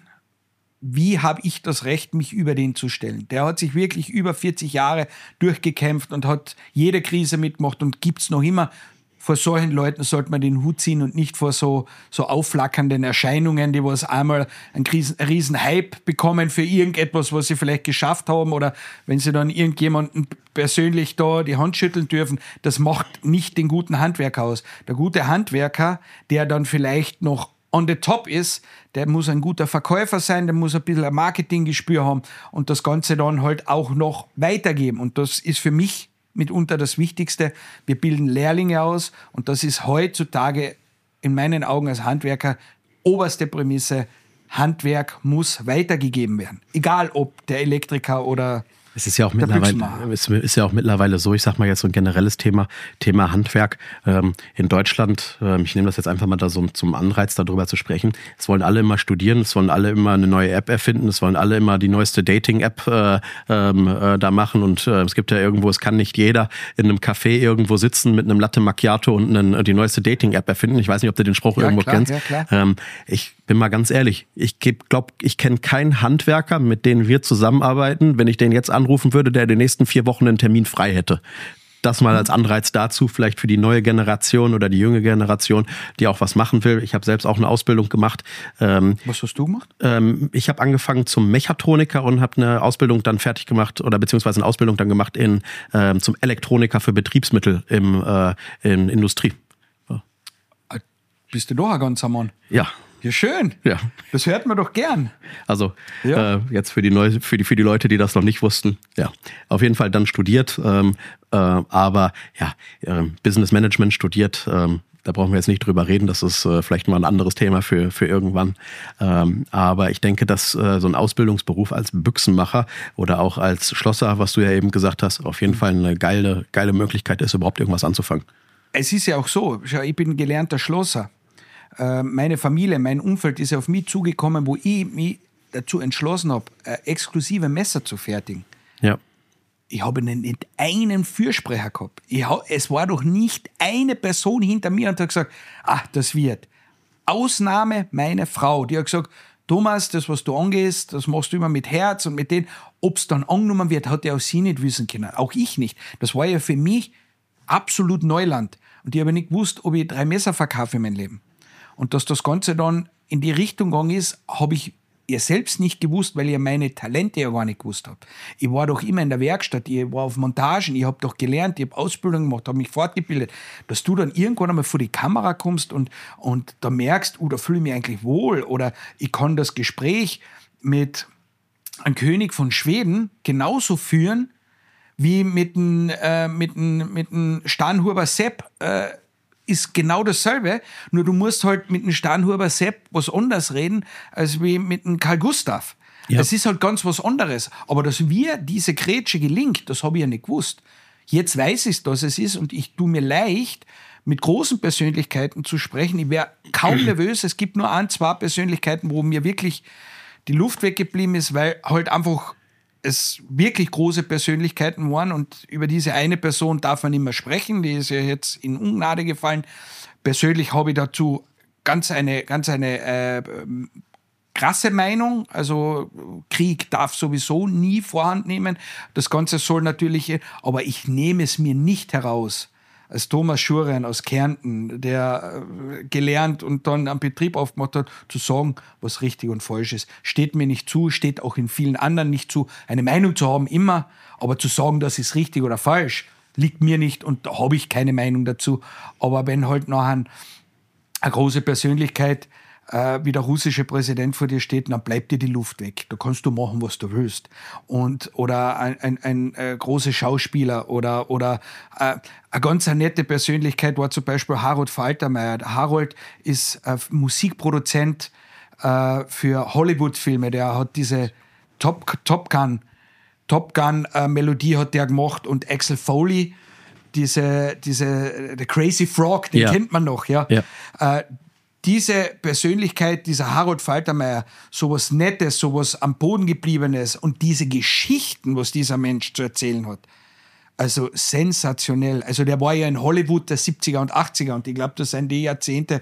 Wie habe ich das Recht, mich über den zu stellen? Der hat sich wirklich über vierzig Jahre durchgekämpft und hat jede Krise mitgemacht und gibt es noch immer. Vor solchen Leuten sollte man den Hut ziehen und nicht vor so, so aufflackernden Erscheinungen, die was einmal einen riesen, einen riesen Hype bekommen für irgendetwas, was sie vielleicht geschafft haben, oder wenn sie dann irgendjemanden persönlich da die Hand schütteln dürfen. Das macht nicht den guten Handwerker aus. Der gute Handwerker, der dann vielleicht noch on the top ist, der muss ein guter Verkäufer sein, der muss ein bisschen ein Marketinggespür haben und das Ganze dann halt auch noch weitergeben. Und das ist für mich mitunter das Wichtigste. Wir bilden Lehrlinge aus und das ist heutzutage in meinen Augen als Handwerker oberste Prämisse. Handwerk muss weitergegeben werden. Egal ob der Elektriker oder Es ist ja auch mittlerweile, es ist ja auch mittlerweile so, ich sag mal jetzt so ein generelles Thema, Thema Handwerk. Ähm, in Deutschland, ähm, ich nehme das jetzt einfach mal da so zum Anreiz, darüber zu sprechen. Es wollen alle immer studieren, es wollen alle immer eine neue App erfinden, es wollen alle immer die neueste Dating-App äh, äh, da machen, und äh, es gibt ja irgendwo, es kann nicht jeder in einem Café irgendwo sitzen mit einem Latte Macchiato und einen, die neueste Dating-App erfinden. Ich weiß nicht, ob du den Spruch ja, irgendwo klar, kennst. Ja, klar. Ähm, ich bin mal ganz ehrlich, ich glaube, ich kenne keinen Handwerker, mit denen wir zusammenarbeiten, wenn ich den jetzt anrufen würde, der in den nächsten vier Wochen einen Termin frei hätte. Das mal als Anreiz dazu, vielleicht für die neue Generation oder die junge Generation, die auch was machen will. Ich habe selbst auch eine Ausbildung gemacht. Ähm, was hast du gemacht? Ähm, ich habe angefangen zum Mechatroniker und habe eine Ausbildung dann fertig gemacht, oder beziehungsweise eine Ausbildung dann gemacht in, ähm, zum Elektroniker für Betriebsmittel im, äh, in Industrie. Ja. Bist du doch ein ganzer Mann? Ja. Ja, schön. Ja. Das hört man doch gern. Also ja. äh, jetzt für die, Neu- für, die, für die Leute, die das noch nicht wussten, ja, auf jeden Fall dann studiert, ähm, äh, aber ja, äh, Business Management studiert, ähm, da brauchen wir jetzt nicht drüber reden, das ist äh, vielleicht mal ein anderes Thema für, für irgendwann. Ähm, aber ich denke, dass äh, so ein Ausbildungsberuf als Büchsenmacher oder auch als Schlosser, was du ja eben gesagt hast, auf jeden Fall eine geile, geile Möglichkeit ist, überhaupt irgendwas anzufangen. Es ist ja auch so, schau, ich bin gelernter Schlosser. Meine Familie, mein Umfeld ist auf mich zugekommen, wo ich mich dazu entschlossen habe, exklusive Messer zu fertigen. Ja. Ich habe nicht einen Fürsprecher gehabt. Ich hab, es war doch nicht eine Person hinter mir und hat gesagt, ach, das wird. Ausnahme meine Frau, die hat gesagt, Thomas, das, was du angehst, das machst du immer mit Herz und mit denen. Ob es dann angenommen wird, hat ja auch sie nicht wissen können. Auch ich nicht. Das war ja für mich absolut Neuland. Und ich habe nicht gewusst, ob ich drei Messer verkaufe in meinem Leben. Und dass das Ganze dann in die Richtung gegangen ist, habe ich ihr selbst nicht gewusst, weil ihr meine Talente ja gar nicht gewusst habt. Ich war doch immer in der Werkstatt, ich war auf Montagen, ich habe doch gelernt, ich habe Ausbildung gemacht, habe mich fortgebildet, dass du dann irgendwann einmal vor die Kamera kommst und, und da merkst, oh, da fühle ich mich eigentlich wohl oder ich kann das Gespräch mit einem König von Schweden genauso führen, wie mit dem äh, mit dem, mit dem Starnhuber Sepp äh, ist genau dasselbe, nur du musst halt mit dem Starnhuber Sepp was anderes reden, als wie mit dem Karl Gustav. Ja. Es ist halt ganz was anderes. Aber dass wir diese Grätsche gelingt, das habe ich ja nicht gewusst. Jetzt weiß ich, dass es ist und ich tue mir leicht, mit großen Persönlichkeiten zu sprechen. Ich wäre kaum nervös. Es gibt nur ein, zwei Persönlichkeiten, wo mir wirklich die Luft weggeblieben ist, weil halt einfach es wirklich große Persönlichkeiten waren und über diese eine Person darf man nicht mehr sprechen, die ist ja jetzt in Ungnade gefallen. Persönlich habe ich dazu ganz eine, ganz eine äh, krasse Meinung, also Krieg darf sowieso nie Vorhand nehmen, das Ganze soll natürlich, aber ich nehme es mir nicht heraus, als Thomas Schurian aus Kärnten, der äh, gelernt und dann einen Betrieb aufgemacht hat, zu sagen, was richtig und falsch ist. Steht mir nicht zu, steht auch in vielen anderen nicht zu, eine Meinung zu haben immer, aber zu sagen, das ist richtig oder falsch, liegt mir nicht und da habe ich keine Meinung dazu. Aber wenn halt nachher eine große Persönlichkeit äh, wie der russische Präsident vor dir steht, dann bleibt dir die Luft weg. Da kannst du machen, was du willst. Und, oder ein, ein, ein äh, großer Schauspieler oder, oder äh, eine ganz nette Persönlichkeit war zum Beispiel Harold Faltermeier. Harold ist äh, Musikproduzent äh, für Hollywood-Filme. Der hat diese Top, Top Gun, Top Gun äh, Melodie hat der gemacht und Axel Foley, diese, diese, The Crazy Frog, den ja. kennt man noch, ja. ja. Äh, diese Persönlichkeit, dieser Harold Faltermeier, sowas Nettes, sowas am Boden gebliebenes und diese Geschichten, was dieser Mensch zu erzählen hat, also sensationell. Also der war ja in Hollywood der siebziger und achtziger und ich glaube, das sind die Jahrzehnte,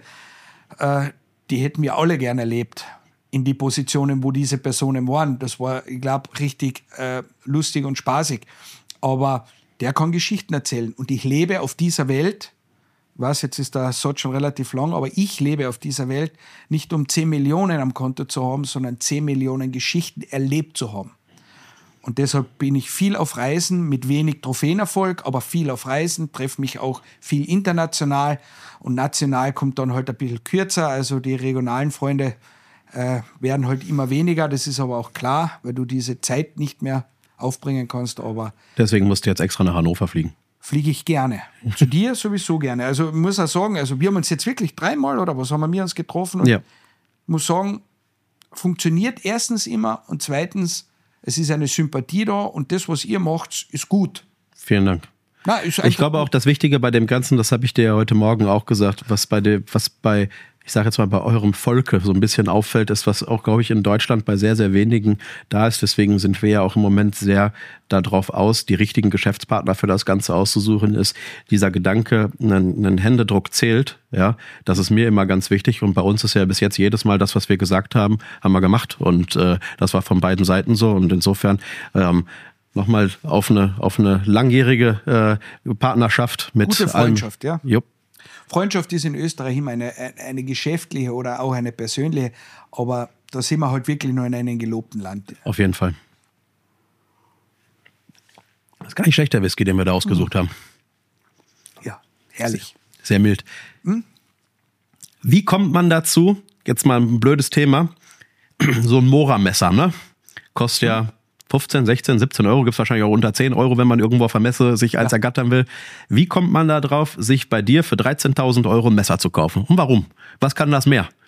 äh, die hätten wir alle gern erlebt in die Positionen, wo diese Personen waren. Das war, ich glaube, richtig äh, lustig und spaßig. Aber der kann Geschichten erzählen und ich lebe auf dieser Welt. Ich weiß, jetzt ist der Satz schon relativ lang, aber ich lebe auf dieser Welt nicht um zehn Millionen am Konto zu haben, sondern zehn Millionen Geschichten erlebt zu haben. Und deshalb bin ich viel auf Reisen, mit wenig Trophäenerfolg, aber viel auf Reisen, treffe mich auch viel international und national kommt dann halt ein bisschen kürzer. Also die regionalen Freunde äh, werden halt immer weniger, das ist aber auch klar, weil du diese Zeit nicht mehr aufbringen kannst. Aber deswegen musst du jetzt extra nach Hannover fliegen. Fliege ich gerne. Zu dir sowieso gerne. Also ich muss auch sagen, also wir haben uns jetzt wirklich dreimal oder was haben wir uns getroffen und ja. ich muss sagen, funktioniert erstens immer und zweitens, es ist eine Sympathie da und das, was ihr macht, ist gut. Vielen Dank. Na, ist ich glaube auch, das Wichtige bei dem Ganzen, das habe ich dir ja heute Morgen auch gesagt, was bei dem, was bei ich sage jetzt mal, bei eurem Volke so ein bisschen auffällt, ist, was auch, glaube ich, in Deutschland bei sehr, sehr wenigen da ist. Deswegen sind wir ja auch im Moment sehr darauf aus, die richtigen Geschäftspartner für das Ganze auszusuchen, ist dieser Gedanke, ein, ein Händedruck zählt. Ja, das ist mir immer ganz wichtig. Und bei uns ist ja bis jetzt jedes Mal das, was wir gesagt haben, haben wir gemacht. Und äh, das war von beiden Seiten so. Und insofern ähm, nochmal auf eine, auf eine langjährige äh, Partnerschaft mit gute Freundschaft, allem. Ja. Jupp. Freundschaft ist in Österreich immer eine, eine geschäftliche oder auch eine persönliche, aber da sind wir halt wirklich nur in einem gelobten Land. Auf jeden Fall. Das ist gar nicht schlecht, der Whisky, den wir da ausgesucht mhm. haben. Ja, herrlich. Sehr, sehr mild. Mhm. Wie kommt man dazu, jetzt mal ein blödes Thema, so ein Mora-Messer, ne? Kostet ja fünfzehn, sechzehn, siebzehn Euro, gibt es wahrscheinlich auch unter zehn Euro, wenn man irgendwo auf der Messe sich eins ja. ergattern will. Wie kommt man da drauf, sich bei dir für dreizehntausend Euro ein Messer zu kaufen? Und warum? Was kann das mehr?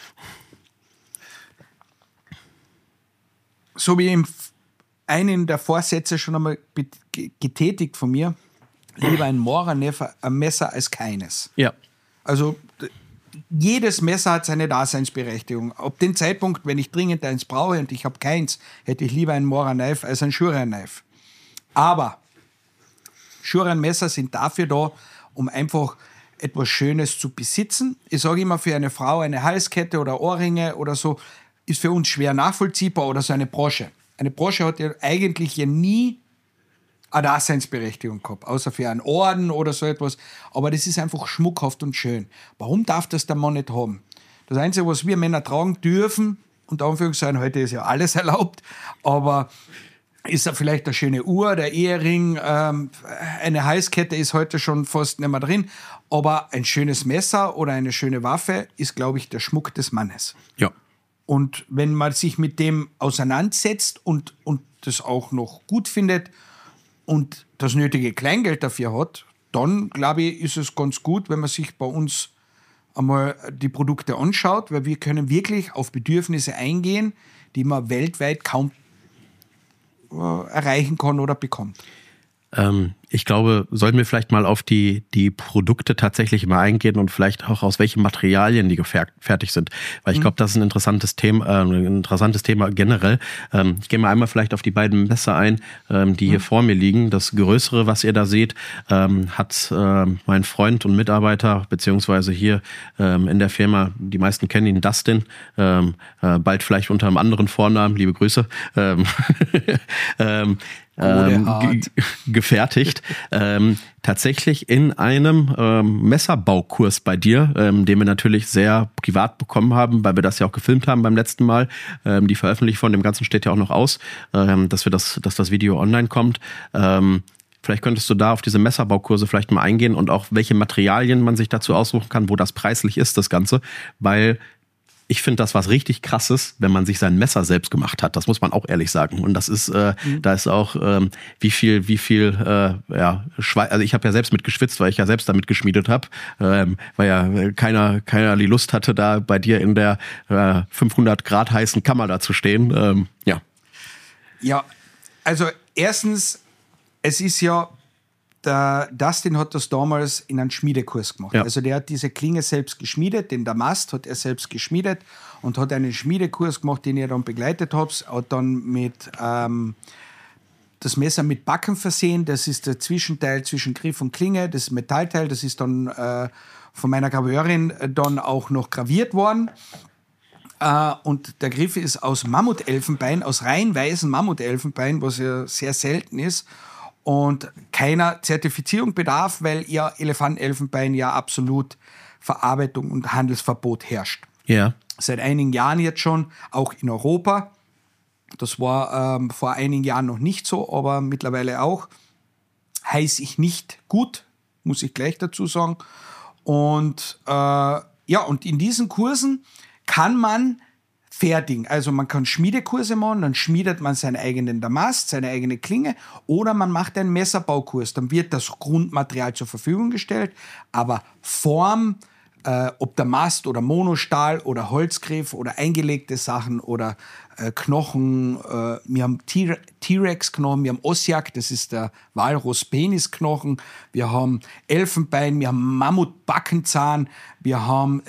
So wie im einen der Vorsätze schon einmal getätigt von mir, lieber ein Mora-Messer als keines. Ja. Also jedes Messer hat seine Daseinsberechtigung. Ab dem Zeitpunkt, wenn ich dringend eins brauche und ich habe keins, hätte ich lieber ein Mora-Knife als ein Shurian-Knife. Aber Shurian-Messer sind dafür da, um einfach etwas Schönes zu besitzen. Ich sage immer, für eine Frau eine Halskette oder Ohrringe oder so ist für uns schwer nachvollziehbar oder so eine Brosche. Eine Brosche hat ja eigentlich ja nie eine Daseinsberechtigung gehabt, außer für einen Orden oder so etwas. Aber das ist einfach schmuckhaft und schön. Warum darf das der Mann nicht haben? Das Einzige, was wir Männer tragen dürfen unter Anführungszeichen, heute ist ja alles erlaubt, aber ist ja vielleicht eine schöne Uhr, der Ehering, ähm, eine Halskette ist heute schon fast nicht mehr drin, aber ein schönes Messer oder eine schöne Waffe ist, glaube ich, der Schmuck des Mannes. Ja. Und wenn man sich mit dem auseinandersetzt und, und das auch noch gut findet und das nötige Kleingeld dafür hat, dann, glaube ich, ist es ganz gut, wenn man sich bei uns einmal die Produkte anschaut, weil wir können wirklich auf Bedürfnisse eingehen, die man weltweit kaum erreichen kann oder bekommt. Ähm, ich glaube, sollten wir vielleicht mal auf die, die Produkte tatsächlich mal eingehen und vielleicht auch aus welchen Materialien die fertig sind. Weil ich glaube, das ist ein interessantes Thema, äh, ein interessantes Thema generell. Ähm, ich gehe mal einmal vielleicht auf die beiden Messer ein, ähm, die hier mhm. vor mir liegen. Das größere, was ihr da seht, ähm, hat äh, mein Freund und Mitarbeiter, beziehungsweise hier ähm, in der Firma, die meisten kennen ihn, Dustin, ähm, äh, bald vielleicht unter einem anderen Vornamen, liebe Grüße, ähm, ähm, Ähm, ge- gefertigt. ähm, tatsächlich in einem ähm, Messerbaukurs bei dir, ähm, den wir natürlich sehr privat bekommen haben, weil wir das ja auch gefilmt haben beim letzten Mal. Ähm, die Veröffentlichung von dem Ganzen steht ja auch noch aus, ähm, dass wir das, dass das Video online kommt. Ähm, Vielleicht könntest du da auf diese Messerbaukurse vielleicht mal eingehen und auch welche Materialien man sich dazu aussuchen kann, wo das preislich ist, das Ganze, weil ich finde das was richtig Krasses, wenn man sich sein Messer selbst gemacht hat. Das muss man auch ehrlich sagen. Und das ist, äh, mhm. da ist auch, ähm, wie viel, wie viel, äh, ja, Schweiß, also ich habe ja selbst mitgeschwitzt, weil ich ja selbst damit geschmiedet habe, ähm, weil ja keiner, keiner die Lust hatte, da bei dir in der äh, fünfhundert Grad heißen Kammer da zu stehen. Ähm, ja. Ja, also erstens, es ist ja, der Dustin hat das damals in einem Schmiedekurs gemacht. Ja. Also der hat diese Klinge selbst geschmiedet, den Damast hat er selbst geschmiedet und hat einen Schmiedekurs gemacht, den ich dann begleitet habe. Hat dann mit ähm, das Messer mit Backen versehen. Das ist der Zwischenteil zwischen Griff und Klinge, das Metallteil. Das ist dann äh, von meiner Graveurin dann auch noch graviert worden. Uh, und der Griff ist aus Mammutelfenbein, aus rein weißem Mammutelfenbein, was ja sehr selten ist und keiner Zertifizierung bedarf, weil ja Elefantenelfenbein ja absolut Verarbeitung und Handelsverbot herrscht. Ja. Seit einigen Jahren jetzt schon, auch in Europa. Das war ähm, vor einigen Jahren noch nicht so, aber mittlerweile auch. Heiße ich nicht gut, muss ich gleich dazu sagen. Und äh, ja, und in diesen Kursen kann man fertigen. Also man kann Schmiedekurse machen, dann schmiedet man seinen eigenen Damast, seine eigene Klinge oder man macht einen Messerbaukurs. Dann wird das Grundmaterial zur Verfügung gestellt, aber Form, äh, ob Damast oder Monostahl oder Holzgriff oder eingelegte Sachen oder äh, Knochen, äh, wir haben T- T-Rex-Knochen, wir haben Ossiak, das ist der Walrus-Penis-Knochen, wir haben Elfenbein, wir haben Mammut-Backenzahn, wir haben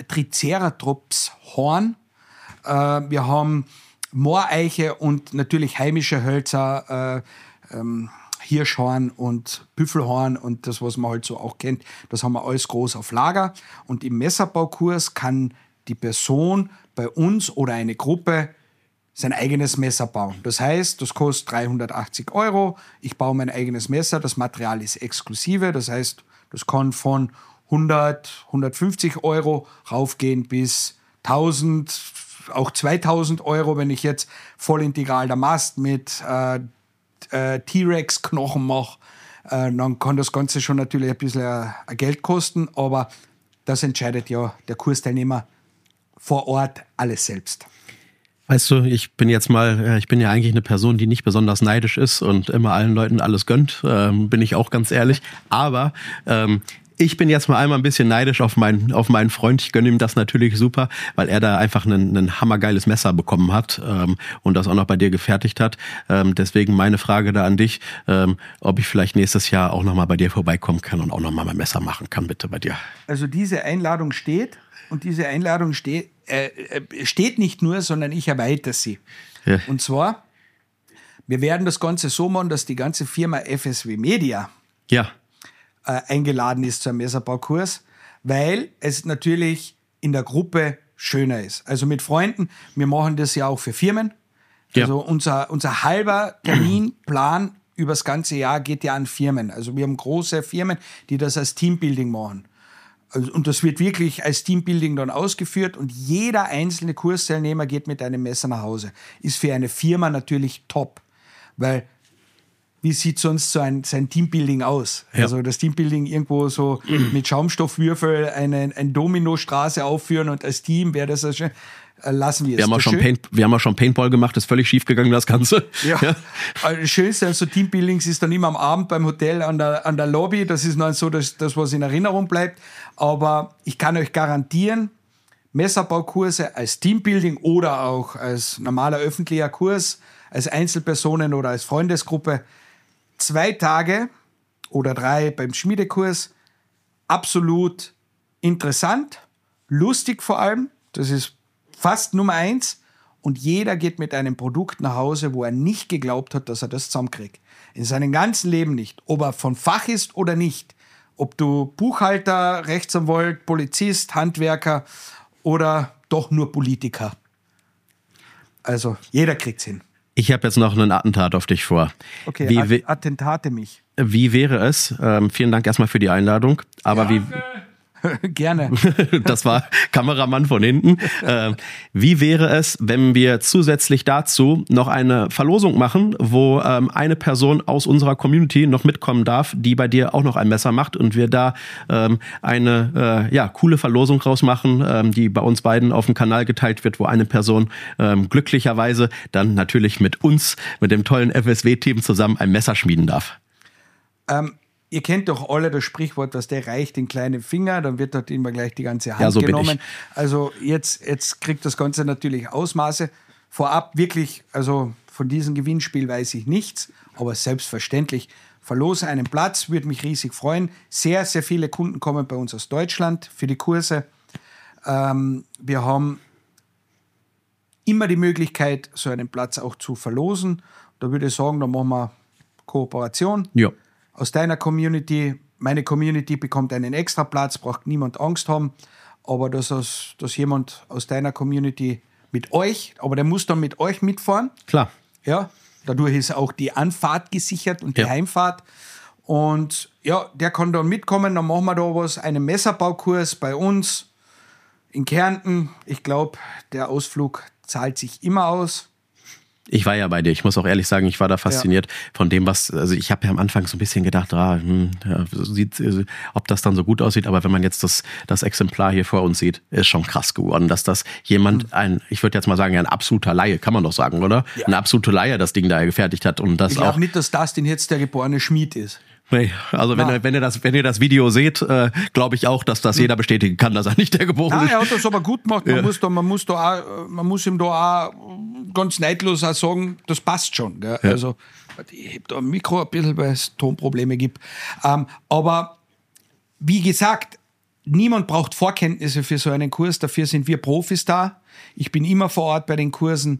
Triceratops-Horn, äh, wir haben Mooreiche und natürlich heimische Hölzer, äh, ähm, Hirschhorn und Büffelhorn und das, was man halt so auch kennt, das haben wir alles groß auf Lager. Und im Messerbaukurs kann die Person bei uns oder eine Gruppe sein eigenes Messer bauen. Das heißt, das kostet dreihundertachtzig Euro. Ich baue mein eigenes Messer. Das Material ist exklusive. Das heißt, das kann von hundert, hundertfünfzig Euro raufgehen bis tausend, auch zweitausend Euro, wenn ich jetzt voll integral Damast mit äh, äh, T-Rex-Knochen mache. Äh, dann kann das Ganze schon natürlich ein bisschen äh, Geld kosten, aber das entscheidet ja der Kursteilnehmer vor Ort alles selbst. Weißt du, ich bin jetzt mal, ich bin ja eigentlich eine Person, die nicht besonders neidisch ist und immer allen Leuten alles gönnt, ähm, bin ich auch ganz ehrlich. Aber ähm, ich bin jetzt mal einmal ein bisschen neidisch auf meinen, auf meinen Freund. Ich gönne ihm das natürlich super, weil er da einfach ein, ein hammergeiles Messer bekommen hat ähm, und das auch noch bei dir gefertigt hat. Ähm, deswegen meine Frage da an dich, ähm, ob ich vielleicht nächstes Jahr auch nochmal bei dir vorbeikommen kann und auch nochmal mein Messer machen kann, bitte bei dir. Also diese Einladung steht und diese Einladung steht, äh, steht nicht nur, sondern ich erweitere sie. Ja. Und zwar, wir werden das Ganze so machen, dass die ganze Firma F S W Media ja. äh, eingeladen ist zum Messerbaukurs, weil es natürlich in der Gruppe schöner ist. Also mit Freunden, wir machen das ja auch für Firmen. Ja. Also unser, unser halber Terminplan übers ganze Jahr geht ja an Firmen. Also wir haben große Firmen, die das als Teambuilding machen. Also, und das wird wirklich als Teambuilding dann ausgeführt und jeder einzelne Kursteilnehmer geht mit einem Messer nach Hause. Ist für eine Firma natürlich top, weil wie sieht sonst so ein, sein Teambuilding aus? Ja. Also das Teambuilding irgendwo so mit Schaumstoffwürfel eine, eine Dominostraße aufführen und als Team wäre das also, äh, lassen wir es. Wir haben, auch schon Paint, wir haben auch schon Paintball gemacht, ist völlig schief gegangen, das Ganze. Ja. Ja. Das Schönste an so Teambuildings ist dann immer am Abend beim Hotel an der, an der Lobby. Das ist noch so das, das, was in Erinnerung bleibt. Aber ich kann euch garantieren, Messerbaukurse als Teambuilding oder auch als normaler öffentlicher Kurs, als Einzelpersonen oder als Freundesgruppe, zwei Tage oder drei beim Schmiedekurs, absolut interessant, lustig vor allem, das ist fast Nummer eins und jeder geht mit einem Produkt nach Hause, wo er nicht geglaubt hat, dass er das zusammenkriegt. In seinem ganzen Leben nicht, ob er von Fach ist oder nicht, ob du Buchhalter, Rechtsanwalt, Polizist, Handwerker oder doch nur Politiker. Also jeder kriegt's hin. Ich habe jetzt noch einen Attentat auf dich vor. Okay, wie, At- Attentate mich. Wie wäre es, ähm, vielen Dank erstmal für die Einladung, aber wie... Gerne. Das war Kameramann von hinten. Ähm, wie wäre es, wenn wir zusätzlich dazu noch eine Verlosung machen, wo ähm, eine Person aus unserer Community noch mitkommen darf, die bei dir auch noch ein Messer macht und wir da ähm, eine äh, ja, coole Verlosung rausmachen, ähm, die bei uns beiden auf dem Kanal geteilt wird, wo eine Person ähm, glücklicherweise dann natürlich mit uns, mit dem tollen F S W-Team zusammen ein Messer schmieden darf. Ähm, Ihr kennt doch alle das Sprichwort, dass der reicht den kleinen Finger, dann wird dort immer gleich die ganze Hand ja, so genommen. Bin ich. Also jetzt, jetzt kriegt das Ganze natürlich Ausmaße. Vorab wirklich, also von diesem Gewinnspiel weiß ich nichts, aber selbstverständlich verlose einen Platz, würde mich riesig freuen. Sehr, sehr viele Kunden kommen bei uns aus Deutschland für die Kurse. Ähm, wir haben immer die Möglichkeit, so einen Platz auch zu verlosen. Da würde ich sagen, da machen wir Kooperation. Ja. Aus deiner Community, meine Community bekommt einen extra Platz, braucht niemand Angst haben, aber dass, aus, dass jemand aus deiner Community mit euch, aber der muss dann mit euch mitfahren. Klar. Ja, dadurch ist auch die Anfahrt gesichert und die ja. Heimfahrt. Und ja, der kann dann mitkommen, dann machen wir da was, einen Messerbaukurs bei uns in Kärnten. Ich glaube, der Ausflug zahlt sich immer aus. Ich war ja bei dir. Ich muss auch ehrlich sagen, ich war da fasziniert ja. von dem, was, also ich habe ja am Anfang so ein bisschen gedacht, ah, hm, ja, sieht, ob das dann so gut aussieht, aber wenn man jetzt das, das Exemplar hier vor uns sieht, ist schon krass geworden, dass das jemand, mhm. ein, ich würde jetzt mal sagen, ein absoluter Laie, kann man doch sagen, oder? Ja. Ein absoluter Laie das Ding da gefertigt hat und das ich auch. Ich glaube nicht, dass Dustin jetzt der geborene Schmied ist. Nee, also wenn ihr, wenn, ihr das, wenn ihr das Video seht, äh, glaube ich auch, dass das jeder bestätigen kann, dass er nicht der geborene ist. Ja, er hat das aber gut gemacht. Man, ja. muss, da, man, muss, da auch, man muss ihm da auch ganz neidlos auch sagen, das passt schon. Gell? Ja. Also ich habe da ein Mikro ein bisschen, weil es Tonprobleme gibt. Ähm, aber wie gesagt, niemand braucht Vorkenntnisse für so einen Kurs. Dafür sind wir Profis da. Ich bin immer vor Ort bei den Kursen.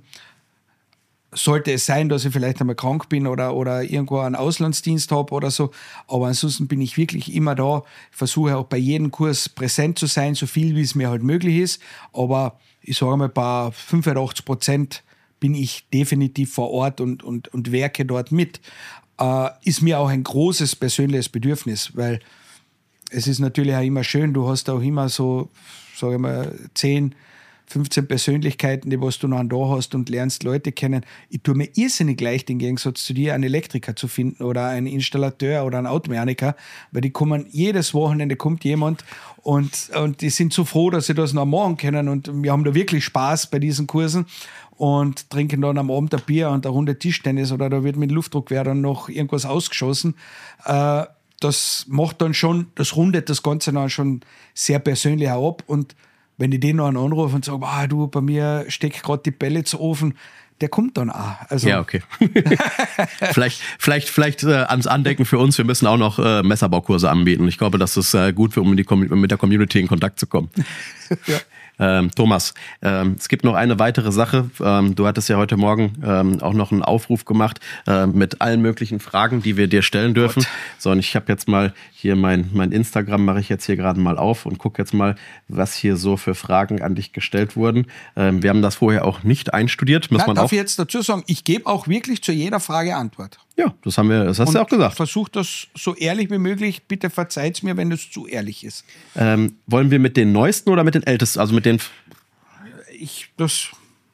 Sollte es sein, dass ich vielleicht einmal krank bin oder, oder irgendwo einen Auslandsdienst habe oder so. Aber ansonsten bin ich wirklich immer da. Ich versuche auch bei jedem Kurs präsent zu sein, so viel wie es mir halt möglich ist. Aber ich sage mal, bei fünfundachtzig Prozent bin ich definitiv vor Ort und, und, und werke dort mit. Äh, ist mir auch ein großes persönliches Bedürfnis, weil es ist natürlich auch immer schön, du hast auch immer so, sage ich mal, zehn, fünfzehn Persönlichkeiten, die was du noch da hast und lernst Leute kennen. Ich tue mir irrsinnig leicht, im Gegensatz zu dir, einen Elektriker zu finden oder einen Installateur oder einen Automechaniker, weil die kommen, jedes Wochenende kommt jemand und, und die sind so froh, dass sie das noch machen können und wir haben da wirklich Spaß bei diesen Kursen und trinken dann am Abend ein Bier und eine Runde Tischtennis oder da wird mit Luftdruckwehr dann noch irgendwas ausgeschossen. Äh, das macht dann schon, das rundet das Ganze dann schon sehr persönlich auch ab und wenn ich den noch einen anrufe und sage, ah, du, bei mir steckt gerade die Pellets-Ofen, der kommt dann auch. Also ja, okay. vielleicht vielleicht, vielleicht äh, ans Andenken für uns, wir müssen auch noch äh, Messerbaukurse anbieten. Ich glaube, das ist äh, gut, für, um die, mit der Community in Kontakt zu kommen. Ja. Ähm, Thomas, ähm, es gibt noch eine weitere Sache. Ähm, du hattest ja heute Morgen ähm, auch noch einen Aufruf gemacht äh, mit allen möglichen Fragen, die wir dir stellen dürfen. Gott. So, und ich habe jetzt mal hier mein, mein Instagram, mache ich jetzt hier gerade mal auf und gucke jetzt mal, was hier so für Fragen an dich gestellt wurden. Ähm, wir haben das vorher auch nicht einstudiert. Muss Nein, man darf auch ich jetzt dazu sagen, ich gebe auch wirklich zu jeder Frage Antwort. Ja, das haben wir, das hast Und du ja auch gesagt. Versuch das so ehrlich wie möglich. Bitte verzeiht's mir, wenn es zu ehrlich ist. Ähm, wollen wir mit den neuesten oder mit den ältesten? Also mit den. Ich, das.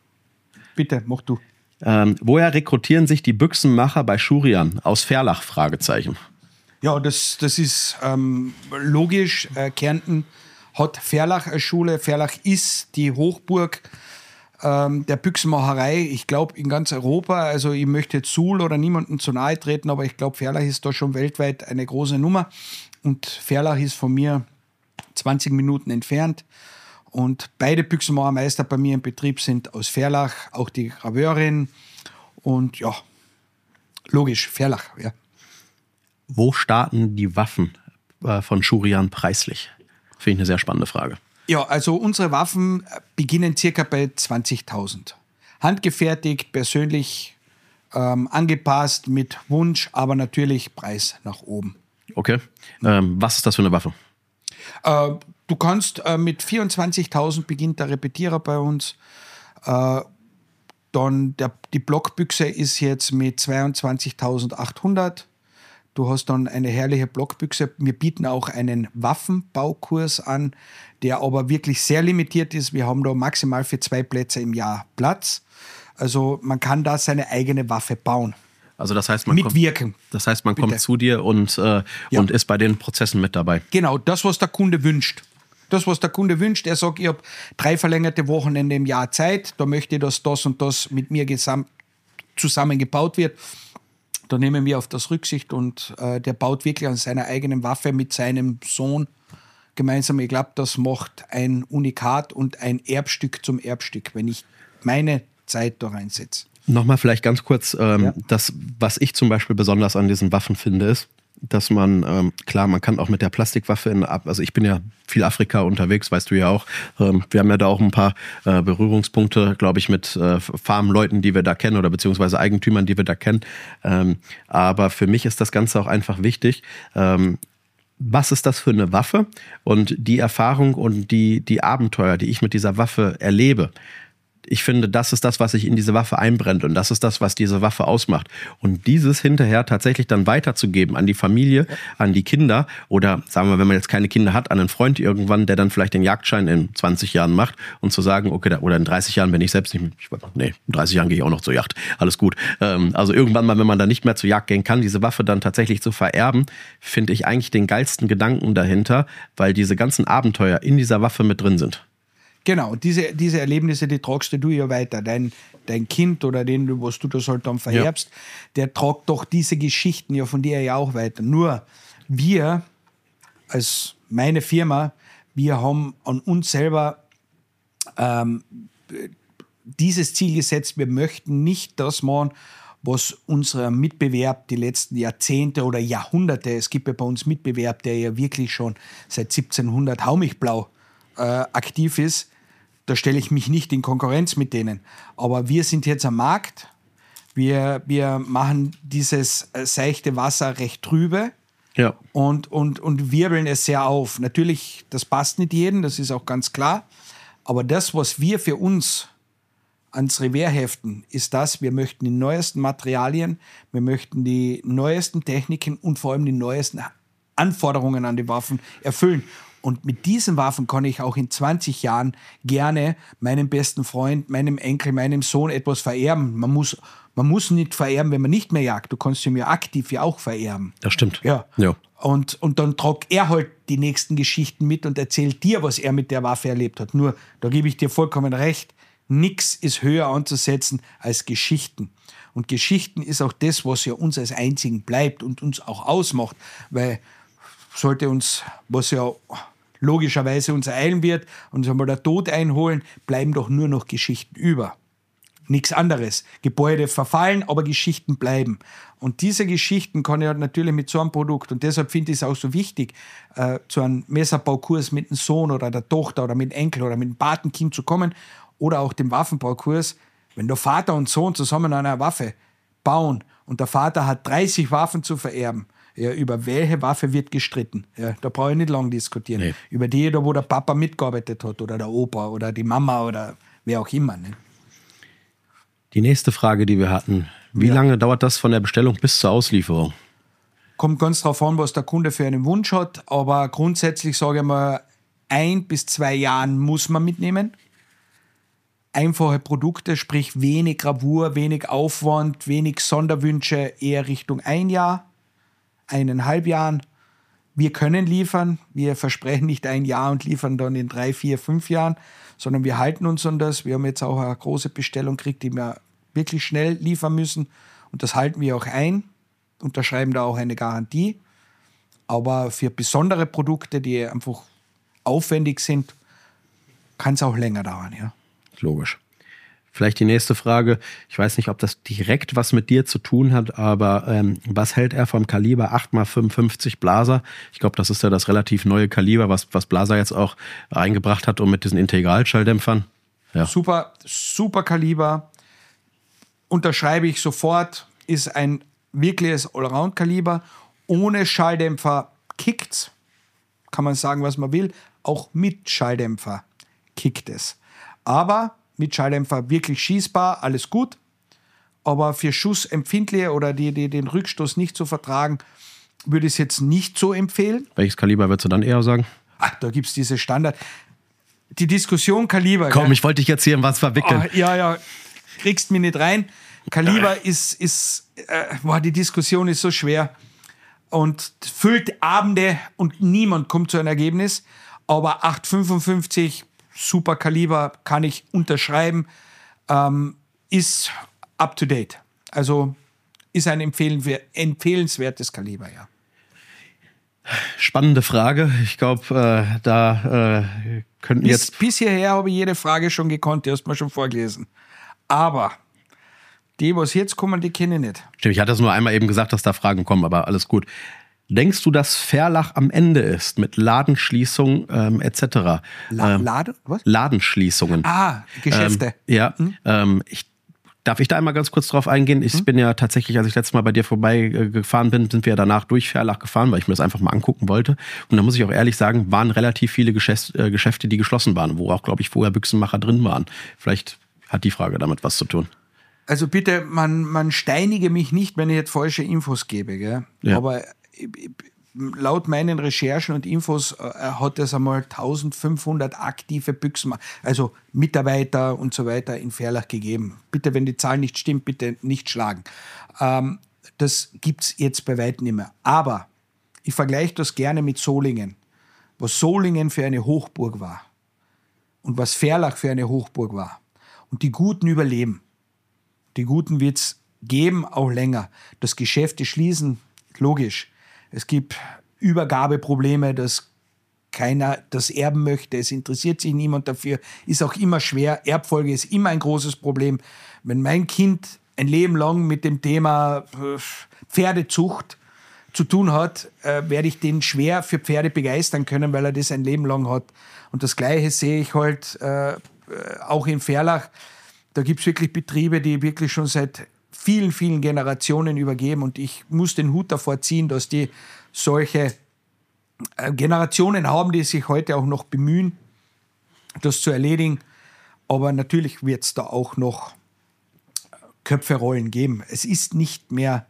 Bitte, mach du. Ähm, woher rekrutieren sich die Büchsenmacher bei Schurian? Aus Verlach? Fragezeichen. Ja, das, das ist ähm, logisch. Äh, Kärnten hat Verlach als Schule. Verlach ist die Hochburg ähm, der Büchsenmacherei, ich glaube, in ganz Europa. Also ich möchte jetzt Suhl oder niemandem zu nahe treten, aber ich glaube, Verlach ist da schon weltweit eine große Nummer. Und Verlach ist von mir zwanzig Minuten entfernt. Und beide Büchsenmachermeister bei mir im Betrieb sind aus Verlach, auch die Graveurin. Und ja, logisch, Verlach, ja. Wo starten die Waffen äh, von Schurian preislich? Finde ich eine sehr spannende Frage. Ja, also unsere Waffen beginnen circa bei zwanzigtausend. Handgefertigt, persönlich ähm, angepasst, mit Wunsch, aber natürlich Preis nach oben. Okay. Ähm, was ist das für eine Waffe? Äh, du kannst äh, mit vierundzwanzigtausend beginnt der Repetierer bei uns. Äh, dann der, die Blockbüchse ist jetzt mit zweiundzwanzigtausendachthundert. Du hast dann eine herrliche Blockbüchse. Wir bieten auch einen Waffenbaukurs an, der aber wirklich sehr limitiert ist. Wir haben da maximal für zwei Plätze im Jahr Platz. Also man kann da seine eigene Waffe bauen. Also das heißt, man Mitwirken. kommt, das heißt, man Bitte. kommt zu dir und, äh, Ja. und ist bei den Prozessen mit dabei. Genau, das, was der Kunde wünscht. Das, was der Kunde wünscht. Er sagt, ich habe drei verlängerte Wochenende im Jahr Zeit. Da möchte ich, dass das und das mit mir gesam- zusammen gebaut wird. Da nehmen wir auf das Rücksicht und äh, der baut wirklich an seiner eigenen Waffe mit seinem Sohn gemeinsam. Ich glaube, das macht ein Unikat und ein Erbstück zum Erbstück, wenn ich meine Zeit da reinsetze. Nochmal vielleicht ganz kurz, ähm, Ja. das, was ich zum Beispiel besonders an diesen Waffen finde, ist, dass man, ähm, klar, man kann auch mit der Plastikwaffe in, also ich bin ja viel Afrika unterwegs, weißt du ja auch. Ähm, wir haben ja da auch ein paar äh, Berührungspunkte, glaube ich, mit äh, Farmleuten, die wir da kennen oder beziehungsweise Eigentümern, die wir da kennen. Ähm, aber für mich ist das Ganze auch einfach wichtig. Ähm, was ist das für eine Waffe? Und die Erfahrung und die, die Abenteuer, die ich mit dieser Waffe erlebe, ich finde, das ist das, was sich in diese Waffe einbrennt und das ist das, was diese Waffe ausmacht. Und dieses hinterher tatsächlich dann weiterzugeben an die Familie, ja. an die Kinder oder sagen wir, wenn man jetzt keine Kinder hat, an einen Freund irgendwann, der dann vielleicht den Jagdschein in zwanzig Jahren macht und zu sagen, okay, oder in dreißig Jahren, wenn ich selbst nicht, ich, nee, in dreißig Jahren gehe ich auch noch zur Jagd, alles gut. Ähm, also irgendwann mal, wenn man dann nicht mehr zur Jagd gehen kann, diese Waffe dann tatsächlich zu vererben, finde ich eigentlich den geilsten Gedanken dahinter, weil diese ganzen Abenteuer in dieser Waffe mit drin sind. Genau, diese, diese Erlebnisse, die tragst du ja weiter. Dein, dein Kind oder den, was du das halt dann vererbst, ja. der tragt doch diese Geschichten ja von dir ja auch weiter. Nur wir, als meine Firma, wir haben an uns selber ähm, dieses Ziel gesetzt, wir möchten nicht das machen, was unser Mitbewerb die letzten Jahrzehnte oder Jahrhunderte, es gibt ja bei uns Mitbewerb, der ja wirklich schon seit siebzehnhundert Haumichblau äh, aktiv ist, da stelle ich mich nicht in Konkurrenz mit denen. Aber wir sind jetzt am Markt, wir, wir machen dieses äh, seichte Wasser recht trübe ja. und, und, und wirbeln es sehr auf. Natürlich, das passt nicht jedem, das ist auch ganz klar, aber das, was wir für uns ans Revier heften, ist das, wir möchten die neuesten Materialien, wir möchten die neuesten Techniken und vor allem die neuesten Anforderungen an die Waffen erfüllen. Und mit diesen Waffen kann ich auch in zwanzig Jahren gerne meinem besten Freund, meinem Enkel, meinem Sohn etwas vererben. Man muss, man muss nicht vererben, wenn man nicht mehr jagt. Du kannst sie mir aktiv ja auch vererben. Das stimmt. Ja. ja. Und, und dann tragt er halt die nächsten Geschichten mit und erzählt dir, was er mit der Waffe erlebt hat. Nur, da gebe ich dir vollkommen recht, nichts ist höher anzusetzen als Geschichten. Und Geschichten ist auch das, was ja uns als Einzigen bleibt und uns auch ausmacht. Weil sollte uns, was ja logischerweise uns ereilen wird, uns einmal der Tod einholen, bleiben doch nur noch Geschichten über. Nichts anderes. Gebäude verfallen, aber Geschichten bleiben. Und diese Geschichten kann ich halt natürlich mit so einem Produkt, und deshalb finde ich es auch so wichtig, äh, zu einem Messerbaukurs mit dem Sohn oder der Tochter oder mit dem Enkel oder mit dem Patenkind zu kommen oder auch dem Waffenbaukurs, wenn der Vater und Sohn zusammen an einer Waffe bauen und der Vater hat dreißig Waffen zu vererben, ja, über welche Waffe wird gestritten? Ja, da brauche ich nicht lange diskutieren. Nee. Über die, wo der Papa mitgearbeitet hat oder der Opa oder die Mama oder wer auch immer. Ne? Die nächste Frage, die wir hatten, Wie Ja. lange dauert das von der Bestellung bis zur Auslieferung? Kommt ganz drauf an, was der Kunde für einen Wunsch hat, aber grundsätzlich sage ich mal, ein bis zwei Jahren muss man mitnehmen. Einfache Produkte, sprich wenig Gravur, wenig Aufwand, wenig Sonderwünsche, eher Richtung ein Jahr, eineinhalb Jahren. Wir können liefern, wir versprechen nicht ein Jahr und liefern dann in drei, vier, fünf Jahren, sondern wir halten uns an das. Wir haben jetzt auch eine große Bestellung gekriegt, die wir wirklich schnell liefern müssen und das halten wir auch ein, unterschreiben da auch eine Garantie. Aber für besondere Produkte, die einfach aufwendig sind, kann es auch länger dauern, ja. Logisch. Vielleicht die nächste Frage. Ich weiß nicht, ob das direkt was mit dir zu tun hat, aber ähm, was hält er vom Kaliber acht mal fünfundfünfzig Blaser? Ich glaube, das ist ja das relativ neue Kaliber, was, was Blaser jetzt auch eingebracht hat, und mit diesen Integralschalldämpfern. Ja. Super, super Kaliber. Unterschreibe ich sofort. Ist ein wirkliches Allround-Kaliber. Ohne Schalldämpfer kickt's. Kann man sagen, was man will. Auch mit Schalldämpfer kickt es. Aber mit Schalldämpfer wirklich schießbar, alles gut. Aber für Schussempfindliche oder die, die den Rückstoß nicht zu vertragen, würde ich es jetzt nicht so empfehlen. Welches Kaliber würdest du dann eher sagen? Ach, da gibt es diese Standard. Die Diskussion Kaliber. Komm, gell? ich wollte dich jetzt hier in was verwickeln. Ah, ja, ja, kriegst mich nicht rein. Kaliber ist, ist äh, boah, die Diskussion ist so schwer und füllt Abende und niemand kommt zu einem Ergebnis. Aber acht fünfundfünfzig, super Kaliber, kann ich unterschreiben, ähm, ist up to date. Also ist ein empfehlen- empfehlenswertes Kaliber, ja. Spannende Frage. Ich glaube, äh, da äh, könnten Bis, jetzt... bis hierher habe ich jede Frage schon gekonnt, die hast du mir schon vorgelesen. Aber die, was jetzt kommen, die kenne ich nicht. Stimmt, ich hatte es nur einmal eben gesagt, dass da Fragen kommen, aber alles gut. Denkst du, dass Verlach am Ende ist mit Ladenschließung ähm, et cetera? La ähm, Lade? Was? Ladenschließungen. Ah, Geschäfte. Ähm, ja, Hm? ähm, ich, darf ich da einmal ganz kurz drauf eingehen? Ich hm? bin ja tatsächlich, als ich letztes Mal bei dir vorbeigefahren bin, sind wir ja danach durch Verlach gefahren, weil ich mir das einfach mal angucken wollte. Und da muss ich auch ehrlich sagen, waren relativ viele Geschäfts äh, Geschäfte, die geschlossen waren, wo auch, glaube ich, vorher Büchsenmacher drin waren. Vielleicht hat die Frage damit was zu tun. Also bitte, man, man steinige mich nicht, wenn ich jetzt falsche Infos gebe. Gell? Ja. Aber laut meinen Recherchen und Infos äh, hat es einmal eintausendfünfhundert aktive Büchsenmacher, also Mitarbeiter und so weiter in Verlach gegeben. Bitte, wenn die Zahl nicht stimmt, bitte nicht schlagen. Ähm, das gibt es jetzt bei weitem nicht mehr. Aber ich vergleiche das gerne mit Solingen. Was Solingen für eine Hochburg war und was Verlach für eine Hochburg war. Und die Guten überleben. Die Guten wird es geben, auch länger. Das Geschäfte schließen, logisch. Es gibt Übergabeprobleme, dass keiner das erben möchte. Es interessiert sich niemand dafür. Ist auch immer schwer. Erbfolge ist immer ein großes Problem. Wenn mein Kind ein Leben lang mit dem Thema Pferdezucht zu tun hat, äh, werde ich den schwer für Pferde begeistern können, weil er das ein Leben lang hat. Und das Gleiche sehe ich halt äh, auch in Verlach. Da gibt es wirklich Betriebe, die wirklich schon seit vielen, vielen Generationen übergeben. Und ich muss den Hut davor ziehen, dass die solche äh, Generationen haben, die sich heute auch noch bemühen, das zu erledigen. Aber natürlich wird es da auch noch Köpferollen geben. Es ist nicht mehr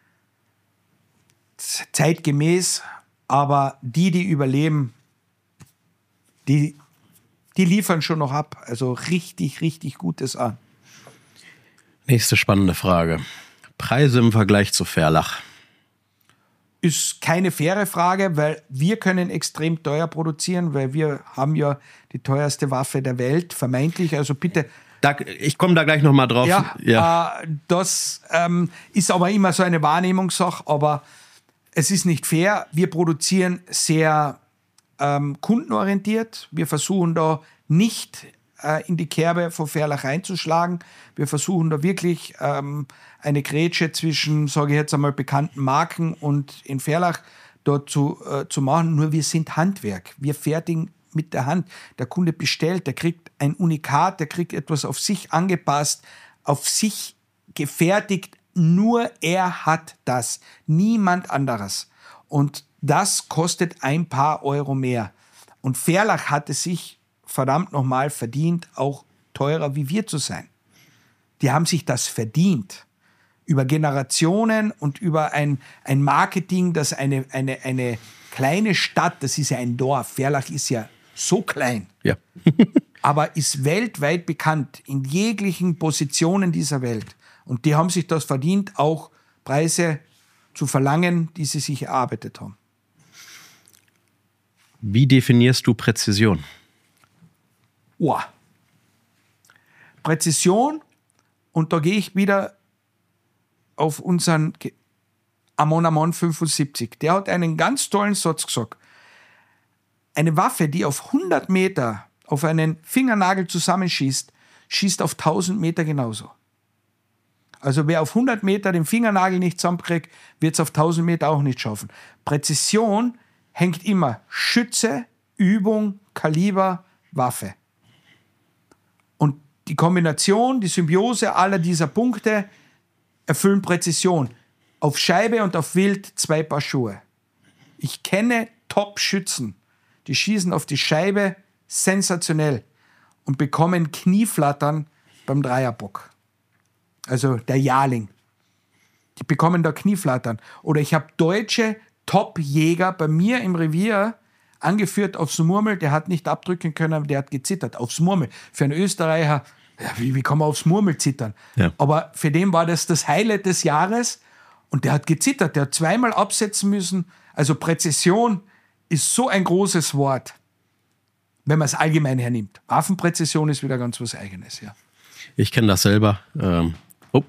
zeitgemäß, aber die, die überleben, die, die liefern schon noch ab. Also richtig, richtig Gutes an. Nächste spannende Frage. Preise im Vergleich zu Verlach. Ist keine faire Frage, weil wir können extrem teuer produzieren, weil wir haben ja die teuerste Waffe der Welt, vermeintlich. Also bitte... Da, ich komme da gleich nochmal drauf. Ja, ja. Äh, das ähm, ist aber immer so eine Wahrnehmungssache, aber es ist nicht fair. Wir produzieren sehr ähm, kundenorientiert. Wir versuchen da nicht äh, in die Kerbe von Verlach reinzuschlagen. Wir versuchen da wirklich ähm, eine Grätsche zwischen, sage ich jetzt einmal, bekannten Marken und in Verlach dort zu, äh, zu machen. Nur wir sind Handwerk. Wir fertigen mit der Hand. Der Kunde bestellt, der kriegt ein Unikat, der kriegt etwas auf sich angepasst, auf sich gefertigt. Nur er hat das, niemand anderes. Und das kostet ein paar Euro mehr. Und Verlach hat es sich verdammt nochmal verdient, auch teurer wie wir zu sein. Die haben sich das verdient. über Generationen und über ein, ein Marketing, das eine, eine, eine kleine Stadt, das ist ja ein Dorf, Verlach ist ja so klein, Ja. aber ist weltweit bekannt in jeglichen Positionen dieser Welt. Und die haben sich das verdient, auch Preise zu verlangen, die sie sich erarbeitet haben. Wie definierst du Präzision? Oh. Präzision, und da gehe ich wieder auf unseren Amon Amon fünfundsiebzig. Der hat einen ganz tollen Satz gesagt. Eine Waffe, die auf hundert Meter auf einen Fingernagel zusammenschießt, schießt auf tausend Meter genauso. Also wer auf hundert Meter den Fingernagel nicht zusammenkriegt, wird es auf tausend Meter auch nicht schaffen. Präzision hängt immer Schütze, Übung, Kaliber, Waffe. Und die Kombination, die Symbiose aller dieser Punkte erfüllen Präzision. Auf Scheibe und auf Wild zwei Paar Schuhe. Ich kenne Top-Schützen, die schießen auf die Scheibe sensationell und bekommen Knieflattern beim Dreierbock. Also der Jarling. Die bekommen da Knieflattern. Oder ich habe deutsche Top-Jäger bei mir im Revier angeführt aufs Murmel, der hat nicht abdrücken können, der hat gezittert. Aufs Murmel. Für einen Österreicher, ja, wie, wie kann man aufs Murmel zittern? Ja. Aber für den war das das Highlight des Jahres und der hat gezittert, der hat zweimal absetzen müssen. Also Präzision ist so ein großes Wort, wenn man es allgemein hernimmt. Waffenpräzision ist wieder ganz was Eigenes, ja. Ich kenne das selber. Ähm, oh.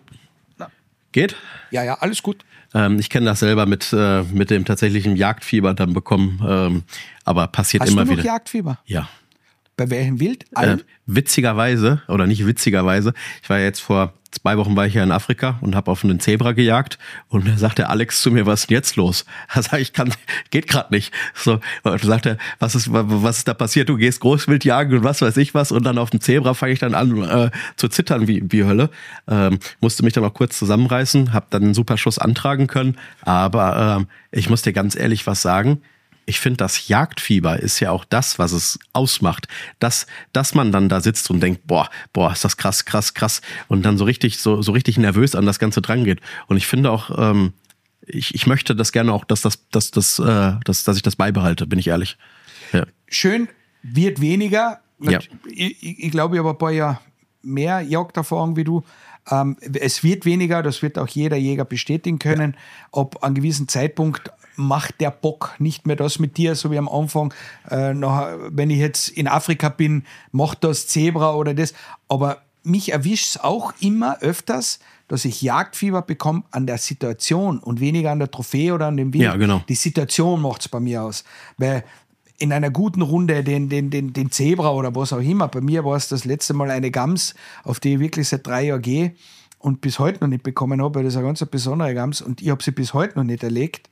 Geht? Ja, ja, alles gut. Ähm, ich kenne das selber mit, äh, mit dem tatsächlichen Jagdfieber dann bekommen. Ähm, aber passiert Hast immer du noch wieder. Jagdfieber? Ja. Bei welchem Wild? Äh, Allen? witzigerweise, oder nicht witzigerweise, ich war jetzt vor zwei Wochen war ich ja in Afrika und habe auf einen Zebra gejagt und da sagt der Alex zu mir, was ist denn jetzt los? Da sag ich, kann, geht gerade nicht. So, und sagt er, was ist, was ist da passiert? Du gehst Großwild jagen und was weiß ich was und dann auf dem Zebra fange ich dann an äh, zu zittern wie, wie Hölle. Ähm, musste mich dann auch kurz zusammenreißen, habe dann einen super Schuss antragen können, aber ähm, ich muss dir ganz ehrlich was sagen, ich finde, das Jagdfieber ist ja auch das, was es ausmacht. Dass, dass man dann da sitzt und denkt, boah, boah, ist das krass, krass, krass. Und dann so richtig, so, so richtig nervös an das Ganze drangeht. Und ich finde auch, ähm, ich, ich möchte das gerne auch, dass das, dass das, äh, dass, dass ich das beibehalte, bin ich ehrlich. Ja. Schön, wird weniger. Ja. Ich, ich, ich glaube, ich habe ein paar Jahre mehr Jagderfahrung wie du. Ähm, es wird weniger, das wird auch jeder Jäger bestätigen können. Ja. Ab einem gewissen Zeitpunkt macht der Bock nicht mehr das mit dir, so wie am Anfang. Äh, noch, wenn ich jetzt in Afrika bin, macht das Zebra oder das. Aber mich erwischt es auch immer öfters, dass ich Jagdfieber bekomme an der Situation und weniger an der Trophäe oder an dem Wild. Ja, genau. Die Situation macht es bei mir aus. Weil in einer guten Runde den, den, den, den Zebra oder was auch immer, bei mir war es das letzte Mal eine Gams, auf die ich wirklich seit drei Jahren gehe und bis heute noch nicht bekommen habe, weil das ist eine ganz besondere Gams und ich habe sie bis heute noch nicht erlegt.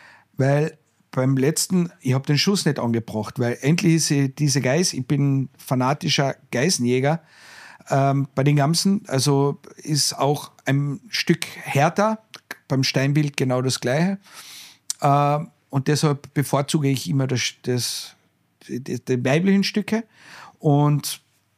Weil beim letzten, ich habe den Schuss nicht angebracht, weil endlich ist sie, diese Geiß, ich bin fanatischer Geißenjäger, ähm, bei den Gamsen, also ist auch ein Stück härter, beim Steinwild genau das Gleiche. Äh, und deshalb bevorzuge ich immer das, das, die, die weiblichen Stücke und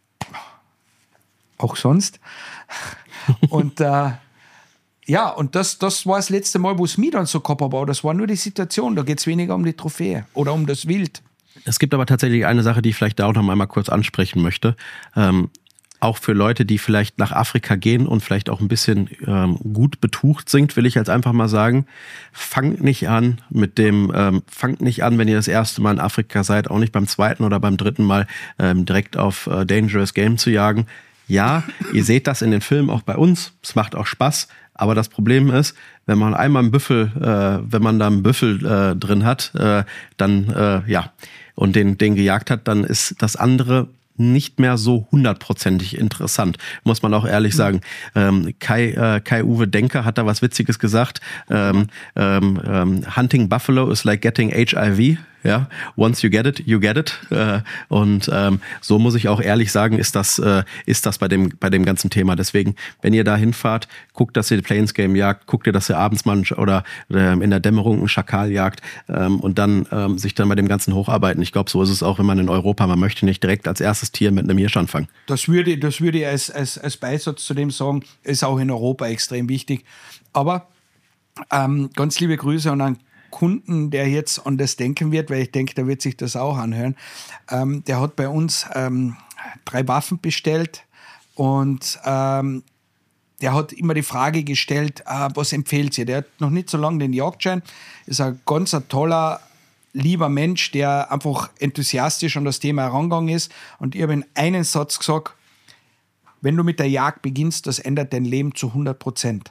auch sonst. Und äh, ja, und das, das war das letzte Mal, wo es mich dann so gehabt habe, aber das war nur die Situation, da geht es weniger um die Trophäe oder um das Wild. Es gibt aber tatsächlich eine Sache, die ich vielleicht da auch noch einmal kurz ansprechen möchte. Ähm, auch für Leute, die vielleicht nach Afrika gehen und vielleicht auch ein bisschen ähm, gut betucht sind, will ich jetzt einfach mal sagen, fangt nicht an mit dem, ähm, fangt nicht an, wenn ihr das erste Mal in Afrika seid, auch nicht beim zweiten oder beim dritten Mal ähm, direkt auf äh, Dangerous Game zu jagen. Ja, ihr seht das in den Filmen auch bei uns, es macht auch Spaß. Aber das Problem ist, wenn man einmal einen Büffel, äh, wenn man da einen Büffel äh, drin hat, äh, dann äh, ja und den den gejagt hat, dann ist das andere nicht mehr so hundertprozentig interessant, muss man auch ehrlich sagen. Ähm, Kai äh, Kai-Uwe Denker hat da was Witziges gesagt. Ähm, ähm, Hunting Buffalo is like getting H I V. Ja, once you get it, you get it. Äh, und ähm, so muss ich auch ehrlich sagen, ist das, äh, ist das bei dem, bei dem ganzen Thema. Deswegen, wenn ihr da hinfahrt, guckt, dass ihr Plains Game jagt, guckt ihr, dass ihr abends mal oder äh, in der Dämmerung einen Schakal jagt ähm, und dann ähm, sich dann bei dem Ganzen hocharbeiten. Ich glaube, so ist es auch, wenn man in Europa, man möchte nicht direkt als erstes Tier mit einem Hirsch anfangen. Das würde, das würde ich als, als, als Beisatz zu dem sagen, ist auch in Europa extrem wichtig. Aber ähm, ganz liebe Grüße an einen Kunden, der jetzt an das denken wird, weil ich denke, der wird sich das auch anhören. Ähm, der hat bei uns ähm, drei Waffen bestellt und ähm, der hat immer die Frage gestellt, äh, was empfiehlt ihr? Der hat noch nicht so lange den Jagdschein, ist ein ganz ein toller, lieber Mensch, der einfach enthusiastisch an das Thema herangegangen ist. Und ich habe in einen Satz gesagt, wenn du mit der Jagd beginnst, das ändert dein Leben zu hundert Prozent.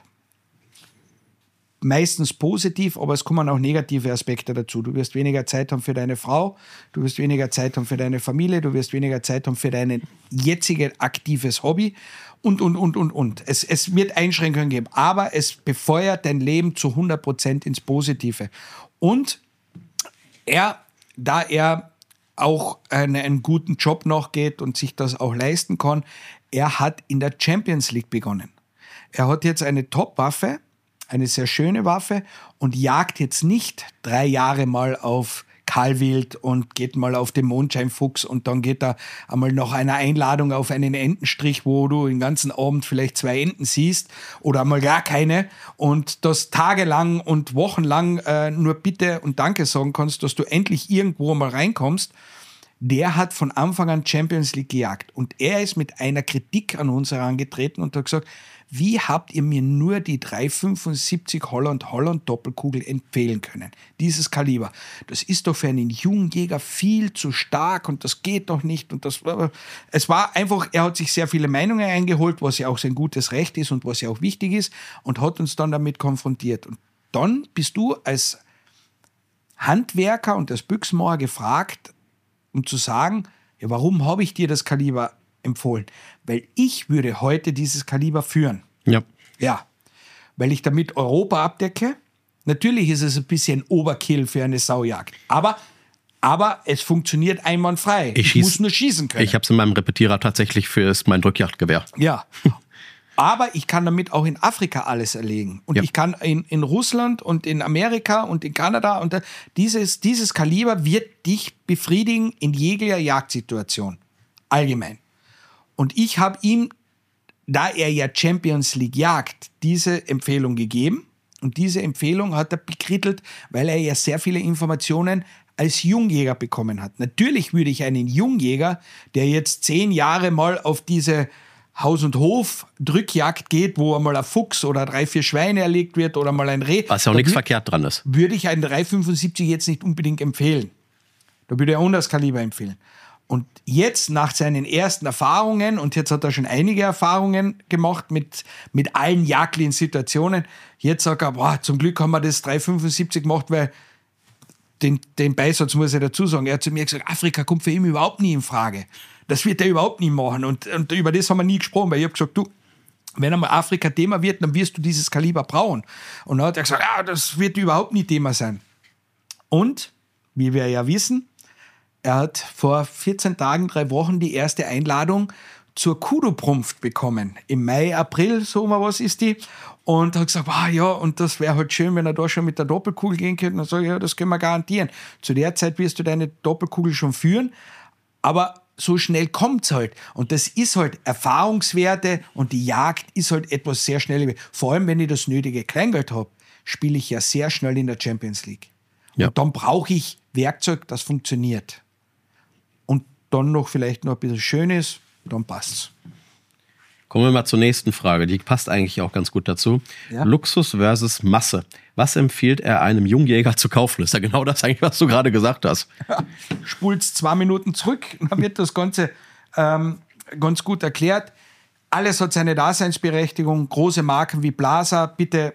Meistens positiv, aber es kommen auch negative Aspekte dazu. Du wirst weniger Zeit haben für deine Frau, du wirst weniger Zeit haben für deine Familie, du wirst weniger Zeit haben für dein jetziges aktives Hobby und, und, und, und, und. Es, es wird Einschränkungen geben, aber es befeuert dein Leben zu hundert Prozent ins Positive. Und er, da er auch einen, einen guten Job nachgeht und sich das auch leisten kann, er hat in der Champions League begonnen. Er hat jetzt eine Top-Waffe, eine sehr schöne Waffe und jagt jetzt nicht drei Jahre mal auf Kahlwild und geht mal auf den Mondscheinfuchs und dann geht er einmal nach einer Einladung auf einen Entenstrich, wo du den ganzen Abend vielleicht zwei Enten siehst oder einmal gar keine und das tagelang und wochenlang äh, nur Bitte und Danke sagen kannst, dass du endlich irgendwo mal reinkommst. Der hat von Anfang an Champions League gejagt und er ist mit einer Kritik an uns herangetreten und hat gesagt, wie habt ihr mir nur die drei fünfundsiebzig Holland Holland Doppelkugel empfehlen können? Dieses Kaliber. Das ist doch für einen jungen Jäger viel zu stark und das geht doch nicht. Und das, es war einfach, er hat sich sehr viele Meinungen eingeholt, was ja auch sein gutes Recht ist und was ja auch wichtig ist und hat uns dann damit konfrontiert. Und dann bist du als Handwerker und als Büchsenmacher gefragt, um zu sagen, ja, warum habe ich dir das Kaliber empfohlen? Weil ich würde heute dieses Kaliber führen. Ja. Ja, weil ich damit Europa abdecke. Natürlich ist es ein bisschen Overkill für eine Saujagd, aber, aber es funktioniert einwandfrei. Ich, ich schieß, muss nur schießen können. Ich habe es in meinem Repetierer tatsächlich für mein Drückjagdgewehr. Ja, aber ich kann damit auch in Afrika alles erlegen. Und ja. ich kann in, in Russland und in Amerika und in Kanada. Und da, dieses, dieses Kaliber wird dich befriedigen in jeglicher Jagdsituation. Allgemein. Und ich habe ihm, da er ja Champions League jagt, diese Empfehlung gegeben. Und diese Empfehlung hat er bekrittelt, weil er ja sehr viele Informationen als Jungjäger bekommen hat. Natürlich würde ich einen Jungjäger, der jetzt zehn Jahre mal auf diese Haus- und Hof-Drückjagd geht, wo einmal ein Fuchs oder drei, vier Schweine erlegt wird oder mal ein Reh. Was ja auch nichts verkehrt dran ist. Würde ich einen drei fünfundsiebzig jetzt nicht unbedingt empfehlen. Da würde er auch das Kaliber empfehlen. Und jetzt nach seinen ersten Erfahrungen, und jetzt hat er schon einige Erfahrungen gemacht mit, mit allen jagdlichen Situationen, jetzt sagt er, boah, zum Glück haben wir das drei fünfundsiebzig gemacht, weil den, den Beisatz muss ich dazu sagen, er hat zu mir gesagt, Afrika kommt für ihn überhaupt nie in Frage. Das wird er überhaupt nie machen. Und, und über das haben wir nie gesprochen, weil ich habe gesagt, du, wenn einmal Afrika Thema wird, dann wirst du dieses Kaliber brauchen. Und dann hat er gesagt, ja, das wird überhaupt nie Thema sein. Und, wie wir ja wissen, er hat vor vierzehn Tagen, drei Wochen die erste Einladung zur Kudu-Prunft bekommen. Im Mai, April, so mal was ist die. Und hat gesagt, ah, ja, und das wäre halt schön, wenn er da schon mit der Doppelkugel gehen könnte. Und dann sage ich, ja, das können wir garantieren. Zu der Zeit wirst du deine Doppelkugel schon führen, aber so schnell kommt es halt. Und das ist halt Erfahrungswerte und die Jagd ist halt etwas sehr schnell. Vor allem, wenn ich das nötige Kleingeld habe, spiele ich ja sehr schnell in der Champions League. Ja. Und dann brauche ich Werkzeug, das funktioniert. Und dann noch vielleicht noch ein bisschen schön ist, dann passt's. Kommen wir mal zur nächsten Frage, die passt eigentlich auch ganz gut dazu. Ja. Luxus versus Masse. Was empfiehlt er einem Jungjäger zu kaufen? Das ist ja genau das eigentlich, was du gerade gesagt hast. Ja, spulst zwei Minuten zurück, dann wird das Ganze ähm, ganz gut erklärt. Alles hat seine Daseinsberechtigung. Große Marken wie Blaser, bitte,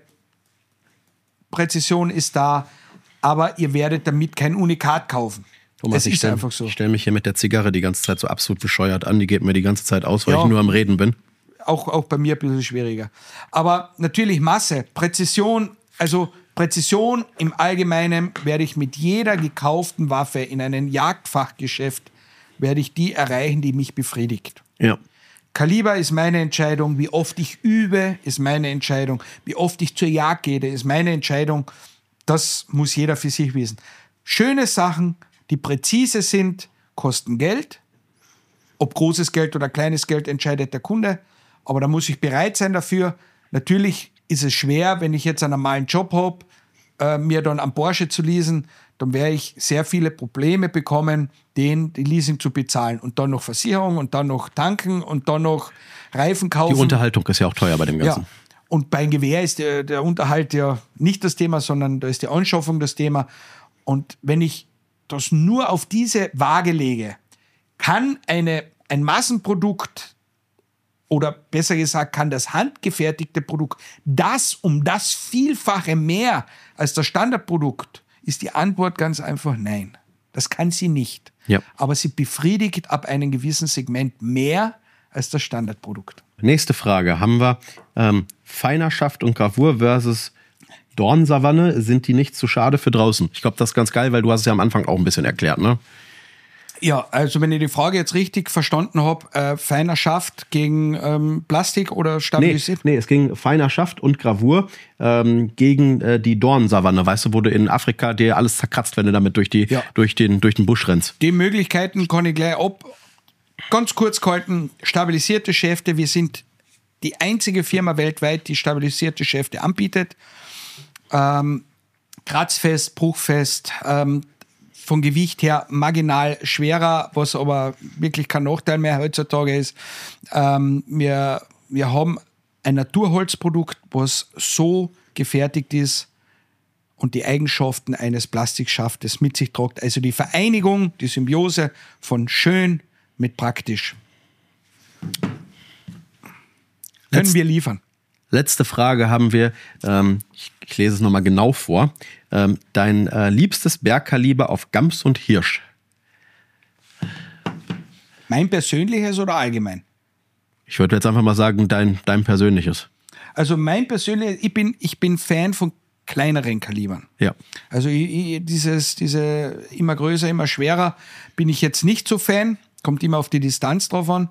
Präzision ist da, aber ihr werdet damit kein Unikat kaufen. Thomas, das ich ist stell, einfach so. Ich stelle mich hier mit der Zigarre die ganze Zeit so absolut bescheuert an. Die geht mir die ganze Zeit aus, weil Ja. ich nur am Reden bin. Auch, auch bei mir ein bisschen schwieriger. Aber natürlich Masse, Präzision, Also Präzision im Allgemeinen werde ich mit jeder gekauften Waffe in einem Jagdfachgeschäft, werde ich die erreichen, die mich befriedigt. Ja. Kaliber ist meine Entscheidung, wie oft ich übe, ist meine Entscheidung, wie oft ich zur Jagd gehe, ist meine Entscheidung. Das muss jeder für sich wissen. Schöne Sachen, die präzise sind, kosten Geld. Ob großes Geld oder kleines Geld, entscheidet der Kunde. Aber da muss ich bereit sein dafür. Natürlich ist es schwer, wenn ich jetzt einen normalen Job habe, äh, mir dann am Porsche zu leasen, dann werde ich sehr viele Probleme bekommen, den die Leasing zu bezahlen. Und dann noch Versicherung und dann noch tanken und dann noch Reifen kaufen. Die Unterhaltung ist ja auch teuer bei dem Ganzen. Ja. Und beim Gewehr ist der, der Unterhalt ja nicht das Thema, sondern da ist die Anschaffung das Thema. Und wenn ich das nur auf diese Waage lege, kann eine, ein Massenprodukt oder besser gesagt, kann das handgefertigte Produkt das um das Vielfache mehr als das Standardprodukt, ist die Antwort ganz einfach nein. Das kann sie nicht. Ja. Aber sie befriedigt ab einem gewissen Segment mehr als das Standardprodukt. Nächste Frage haben wir. Ähm, Feinerschaft und Gravur versus Dornsavanne. Sind die nicht zu schade für draußen? Ich glaube, das ist ganz geil, weil du hast es ja am Anfang auch ein bisschen erklärt, ne? Ja, also wenn ich die Frage jetzt richtig verstanden habe, äh, feiner Schaft gegen ähm, Plastik oder stabilisiert? Nee, nee, es ging feiner Schaft und Gravur ähm, gegen äh, die Dornsavanne. Weißt du, wo du in Afrika dir alles zerkratzt, wenn du damit durch, die, Ja. durch, den, durch den Busch rennst. Die Möglichkeiten kann ich gleich ab. Ganz kurz gehalten, stabilisierte Schäfte. Wir sind die einzige Firma weltweit, die stabilisierte Schäfte anbietet. Ähm, kratzfest, bruchfest, ähm, von Gewicht her marginal schwerer, was aber wirklich kein Nachteil mehr heutzutage ist. Ähm, wir, wir haben ein Naturholzprodukt, was so gefertigt ist und die Eigenschaften eines Plastikschaftes mit sich trägt. Also die Vereinigung, die Symbiose von schön mit praktisch. Können Letz- wir liefern. Letzte Frage haben wir, ähm, ich, ich lese es nochmal genau vor. Ähm, dein äh, liebstes Bergkaliber auf Gams und Hirsch? Mein persönliches oder allgemein? Ich würde jetzt einfach mal sagen, dein, dein persönliches. Also mein persönliches, ich bin, ich bin Fan von kleineren Kalibern. Ja. Also ich, ich, dieses, diese immer größer, immer schwerer bin ich jetzt nicht so Fan. Kommt immer auf die Distanz drauf an.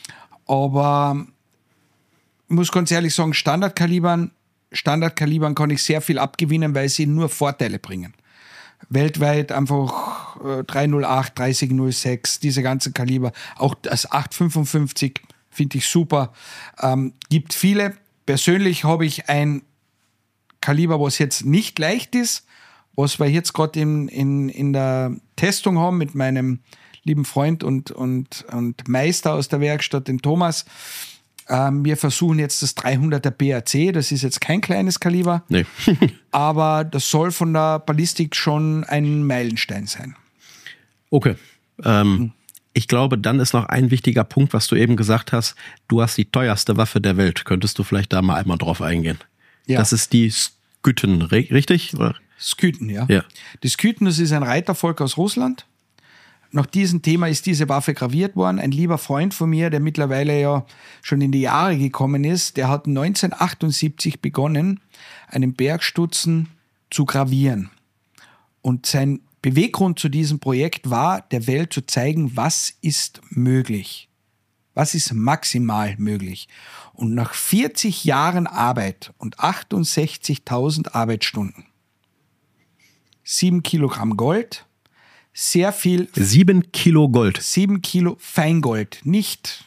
Aber ich muss ganz ehrlich sagen, Standardkalibern, Standardkalibern kann ich sehr viel abgewinnen, weil sie nur Vorteile bringen. Weltweit einfach äh, drei null acht, dreißig null sechs, diese ganzen Kaliber. Auch das acht fünfundfünfzig finde ich super. Ähm, gibt viele. Persönlich habe ich ein Kaliber, was jetzt nicht leicht ist, was wir jetzt gerade in, in, in der Testung haben mit meinem lieben Freund und, und, und Meister aus der Werkstatt, den Thomas. Ähm, wir versuchen jetzt das dreihunderter B A C, das ist jetzt kein kleines Kaliber, Nee. aber das soll von der Ballistik schon ein Meilenstein sein. Okay. Ähm, ich glaube, dann ist noch ein wichtiger Punkt, was du eben gesagt hast. Du hast die teuerste Waffe der Welt. Könntest du vielleicht da mal einmal drauf eingehen? Ja. Das ist die Skytten, richtig? Oder? Skytten, ja. Ja. Die Skytten, das ist ein Reitervolk aus Russland. Nach diesem Thema ist diese Waffe graviert worden. Ein lieber Freund von mir, der mittlerweile ja schon in die Jahre gekommen ist, der hat neunzehnhundertachtundsiebzig begonnen, einen Bergstutzen zu gravieren. Und sein Beweggrund zu diesem Projekt war, der Welt zu zeigen, was ist möglich. Was ist maximal möglich? Und nach vierzig Jahren Arbeit und achtundsechzigtausend Arbeitsstunden, sieben Kilogramm Gold, sehr viel, Sieben Kilo Gold. sieben Kilo Feingold, nicht,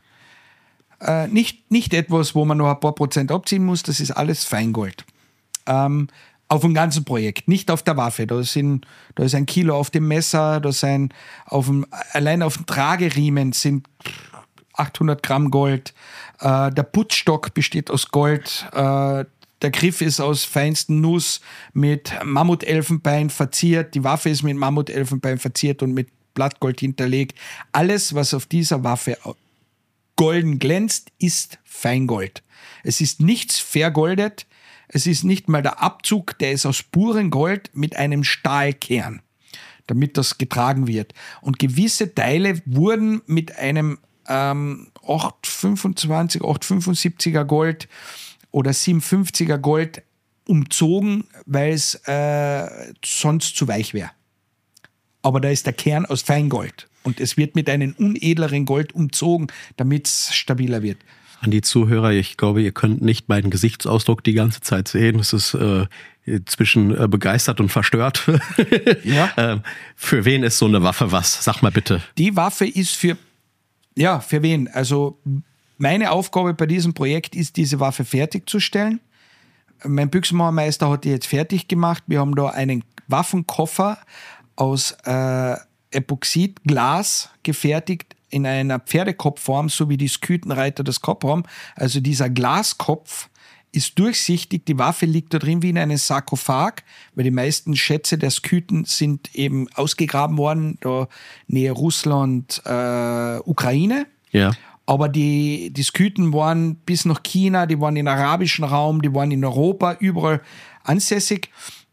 äh, nicht, nicht etwas, wo man noch ein paar Prozent abziehen muss, das ist alles Feingold. Ähm, auf dem ganzen Projekt, nicht auf der Waffe. Da, sind, da ist ein Kilo auf dem Messer, da sind auf dem, allein auf dem Trageriemen sind achthundert Gramm Gold. Äh, der Putzstock besteht aus Gold. Äh, der Griff ist aus feinstem Nuss mit Mammutelfenbein verziert. Die Waffe ist mit Mammutelfenbein verziert und mit Blattgold hinterlegt. Alles, was auf dieser Waffe golden glänzt, ist Feingold. Es ist nichts vergoldet. Es ist nicht mal der Abzug, der ist aus purem Gold mit einem Stahlkern, damit das getragen wird. Und gewisse Teile wurden mit einem ähm, acht fünfundzwanzig, acht fünfundsiebziger Gold oder siebenhundertfünfziger Gold umzogen, weil es äh, sonst zu weich wäre. Aber da ist der Kern aus Feingold. Und es wird mit einem unedleren Gold umzogen, damit es stabiler wird. An die Zuhörer, ich glaube, ihr könnt nicht meinen Gesichtsausdruck die ganze Zeit sehen. Es ist äh, zwischen äh, begeistert und verstört. Ja. ähm, für wen ist so eine Waffe was? Sag mal bitte. Die Waffe ist für, ja, für wen? Also meine Aufgabe bei diesem Projekt ist, diese Waffe fertigzustellen. Mein Büchsenmauermeister hat die jetzt fertig gemacht. Wir haben da einen Waffenkoffer aus äh, Epoxidglas gefertigt in einer Pferdekopfform, so wie die Skythenreiter das gehabt haben. Also dieser Glaskopf ist durchsichtig, die Waffe liegt da drin wie in einem Sarkophag, weil die meisten Schätze der Skythen sind eben ausgegraben worden, da nähe Russland, äh, Ukraine. Ja. Aber die, die Skythen waren bis nach China, die waren im arabischen Raum, die waren in Europa, überall ansässig.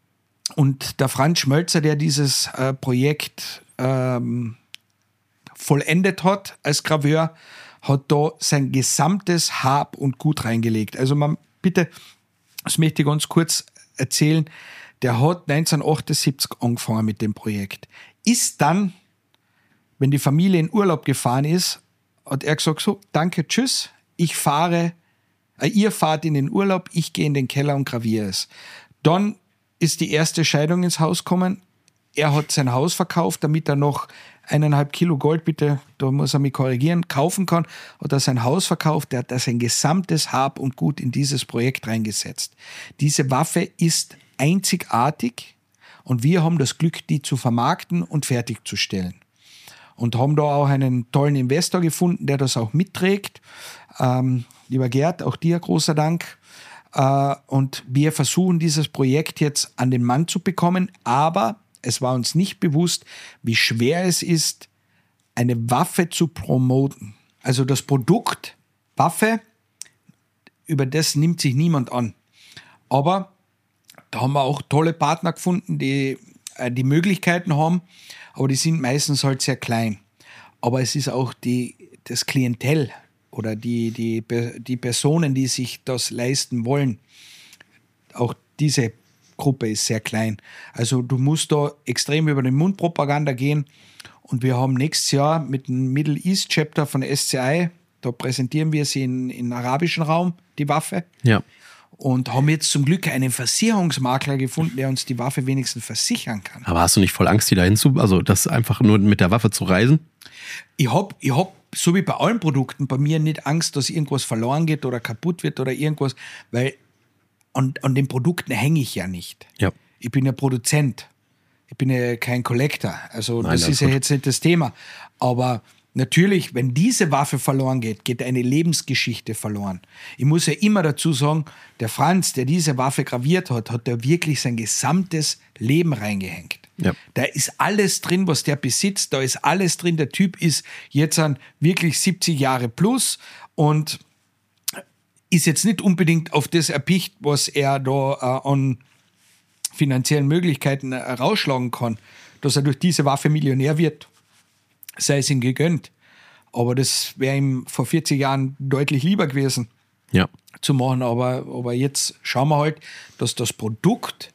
Und der Franz Schmölzer, der dieses äh, Projekt ähm, vollendet hat als Graveur, hat da sein gesamtes Hab und Gut reingelegt. Also man, bitte, das möchte ich ganz kurz erzählen, der hat neunzehnhundertachtundsiebzig angefangen mit dem Projekt. Ist dann, wenn die Familie in Urlaub gefahren ist, hat er gesagt, so, danke, tschüss, ich fahre, äh, ihr fahrt in den Urlaub, ich gehe in den Keller und graviere es. Dann ist die erste Scheidung ins Haus gekommen. Er hat sein Haus verkauft, damit er noch eineinhalb Kilo Gold, bitte, da muss er mich korrigieren, kaufen kann. Hat er sein Haus verkauft, er hat da sein gesamtes Hab und Gut in dieses Projekt reingesetzt. Diese Waffe ist einzigartig und wir haben das Glück, die zu vermarkten und fertigzustellen. Und haben da auch einen tollen Investor gefunden, der das auch mitträgt. Ähm, lieber Gerd, auch dir großer Dank. Äh, und wir versuchen, dieses Projekt jetzt an den Mann zu bekommen, aber es war uns nicht bewusst, wie schwer es ist, eine Waffe zu promoten. Also das Produkt Waffe, über das nimmt sich niemand an. Aber da haben wir auch tolle Partner gefunden, die äh, die Möglichkeiten haben, aber die sind meistens halt sehr klein. Aber es ist auch die, das Klientel oder die, die, die Personen, die sich das leisten wollen. Auch diese Gruppe ist sehr klein. Also du musst da extrem über den Mundpropaganda gehen. Und wir haben nächstes Jahr mit dem Middle East Chapter von S C I, da präsentieren wir sie in, in arabischen Raum, die Waffe. Ja. Und haben jetzt zum Glück einen Versicherungsmakler gefunden, der uns die Waffe wenigstens versichern kann. Aber hast du nicht voll Angst, die da hinzu, also das einfach nur mit der Waffe zu reisen? Ich habe, ich hab, so wie bei allen Produkten, bei mir nicht Angst, dass irgendwas verloren geht oder kaputt wird oder irgendwas, weil an, an den Produkten hänge ich ja nicht. Ja. Ich bin ja Produzent. Ich bin ja kein Collector. Also Nein, das, das ist ja gut. jetzt nicht das Thema. Aber natürlich, wenn diese Waffe verloren geht, geht eine Lebensgeschichte verloren. Ich muss ja immer dazu sagen, der Franz, der diese Waffe graviert hat, hat da wirklich sein gesamtes Leben reingehängt. Ja. Da ist alles drin, was der besitzt, da ist alles drin. Der Typ ist jetzt an wirklich siebzig Jahre plus und ist jetzt nicht unbedingt auf das erpicht, was er da äh, an finanziellen Möglichkeiten äh, rausschlagen kann, dass er durch diese Waffe Millionär wird. Sei es ihm gegönnt. Aber das wäre ihm vor vierzig Jahren deutlich lieber gewesen, Ja. zu machen. Aber, aber jetzt schauen wir halt, dass das Produkt,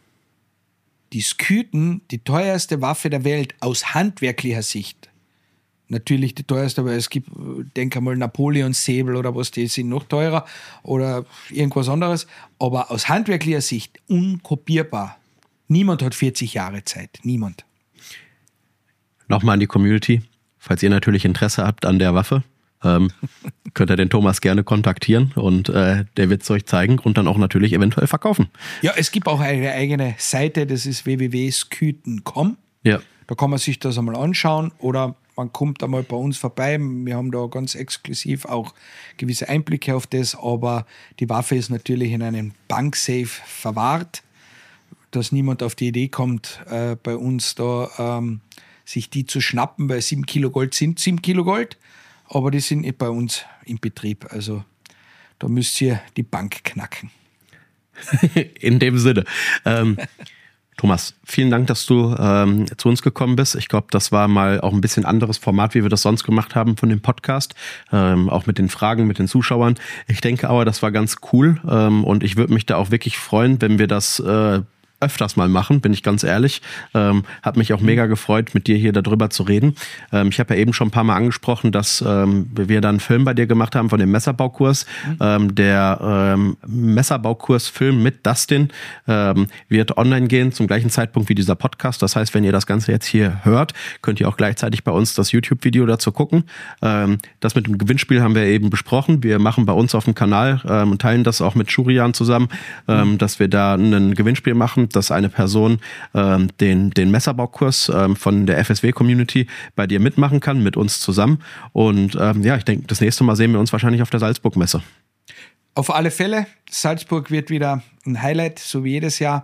die Skythen, die teuerste Waffe der Welt aus handwerklicher Sicht, natürlich die teuerste, aber es gibt, denk einmal, Napoleonssäbel oder was, die sind noch teurer oder irgendwas anderes. Aber aus handwerklicher Sicht unkopierbar. Niemand hat vierzig Jahre Zeit. Niemand. Nochmal an die Community, falls ihr natürlich Interesse habt an der Waffe, ähm, könnt ihr den Thomas gerne kontaktieren und äh, der wird es euch zeigen und dann auch natürlich eventuell verkaufen. Ja, es gibt auch eine eigene Seite, das ist w w w punkt skythen punkt com. Ja. Da kann man sich das einmal anschauen oder man kommt einmal bei uns vorbei. Wir haben da ganz exklusiv auch gewisse Einblicke auf das, aber die Waffe ist natürlich in einem Banksafe verwahrt, dass niemand auf die Idee kommt, äh, bei uns da ähm, sich die zu schnappen, weil sieben Kilo Gold sind sieben Kilo Gold, aber die sind nicht bei uns im Betrieb. Also da müsst ihr die Bank knacken. In dem Sinne. Ähm, Thomas, vielen Dank, dass du ähm, zu uns gekommen bist. Ich glaube, das war mal auch ein bisschen anderes Format, wie wir das sonst gemacht haben von dem Podcast. Ähm, auch mit den Fragen, mit den Zuschauern. Ich denke aber, das war ganz cool. Ähm, und ich würde mich da auch wirklich freuen, wenn wir das äh, öfters mal machen, bin ich ganz ehrlich. Ähm, hat mich auch mega gefreut, mit dir hier darüber zu reden. Ähm, ich habe ja eben schon ein paar Mal angesprochen, dass ähm, wir da einen Film bei dir gemacht haben von dem Messerbaukurs. Mhm. Ähm, der ähm, Messerbaukurs-Film mit Dustin ähm, wird online gehen zum gleichen Zeitpunkt wie dieser Podcast. Das heißt, wenn ihr das Ganze jetzt hier hört, könnt ihr auch gleichzeitig bei uns das YouTube-Video dazu gucken. Ähm, das mit dem Gewinnspiel haben wir eben besprochen. Wir machen bei uns auf dem Kanal ähm, und teilen das auch mit Shurian zusammen, ähm, mhm. dass wir da ein Gewinnspiel machen, dass eine Person ähm, den, den Messerbaukurs ähm, von der F S W-Community bei dir mitmachen kann, mit uns zusammen. Und ähm, ja, ich denke, das nächste Mal sehen wir uns wahrscheinlich auf der Salzburg-Messe. Auf alle Fälle. Salzburg wird wieder ein Highlight, so wie jedes Jahr.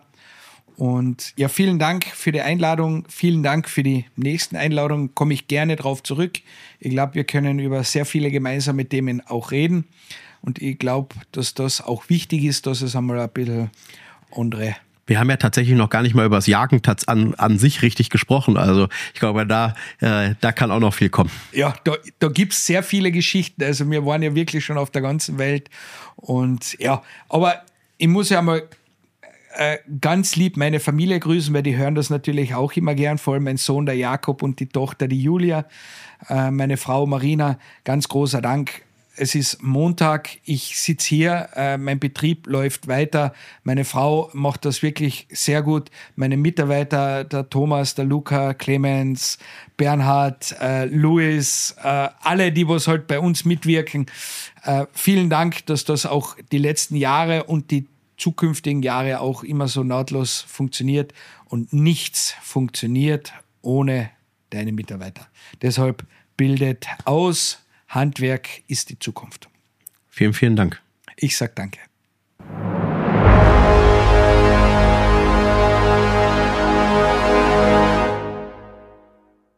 Und ja, vielen Dank für die Einladung. Vielen Dank für die nächsten Einladungen. Komme ich gerne drauf zurück. Ich glaube, wir können über sehr viele gemeinsame Themen auch reden. Und ich glaube, dass das auch wichtig ist, dass es einmal ein bisschen andere. Wir haben ja tatsächlich noch gar nicht mal über das Jagen an, an sich richtig gesprochen. Also ich glaube, da, äh, da kann auch noch viel kommen. Ja, da, da gibt es sehr viele Geschichten. Also wir waren ja wirklich schon auf der ganzen Welt. Und ja, aber ich muss ja mal äh, ganz lieb meine Familie grüßen, weil die hören das natürlich auch immer gern. Vor allem mein Sohn, der Jakob, und die Tochter, die Julia. Äh, meine Frau Marina, ganz großer Dank. Es ist Montag, ich sitze hier, äh, mein Betrieb läuft weiter, meine Frau macht das wirklich sehr gut, meine Mitarbeiter, der Thomas, der Luca, Clemens, Bernhard, äh, Luis, äh, alle, die was halt bei uns mitwirken, äh, vielen Dank, dass das auch die letzten Jahre und die zukünftigen Jahre auch immer so nahtlos funktioniert, und nichts funktioniert ohne deine Mitarbeiter. Deshalb bildet aus. Handwerk ist die Zukunft. Vielen, vielen Dank. Ich sag danke.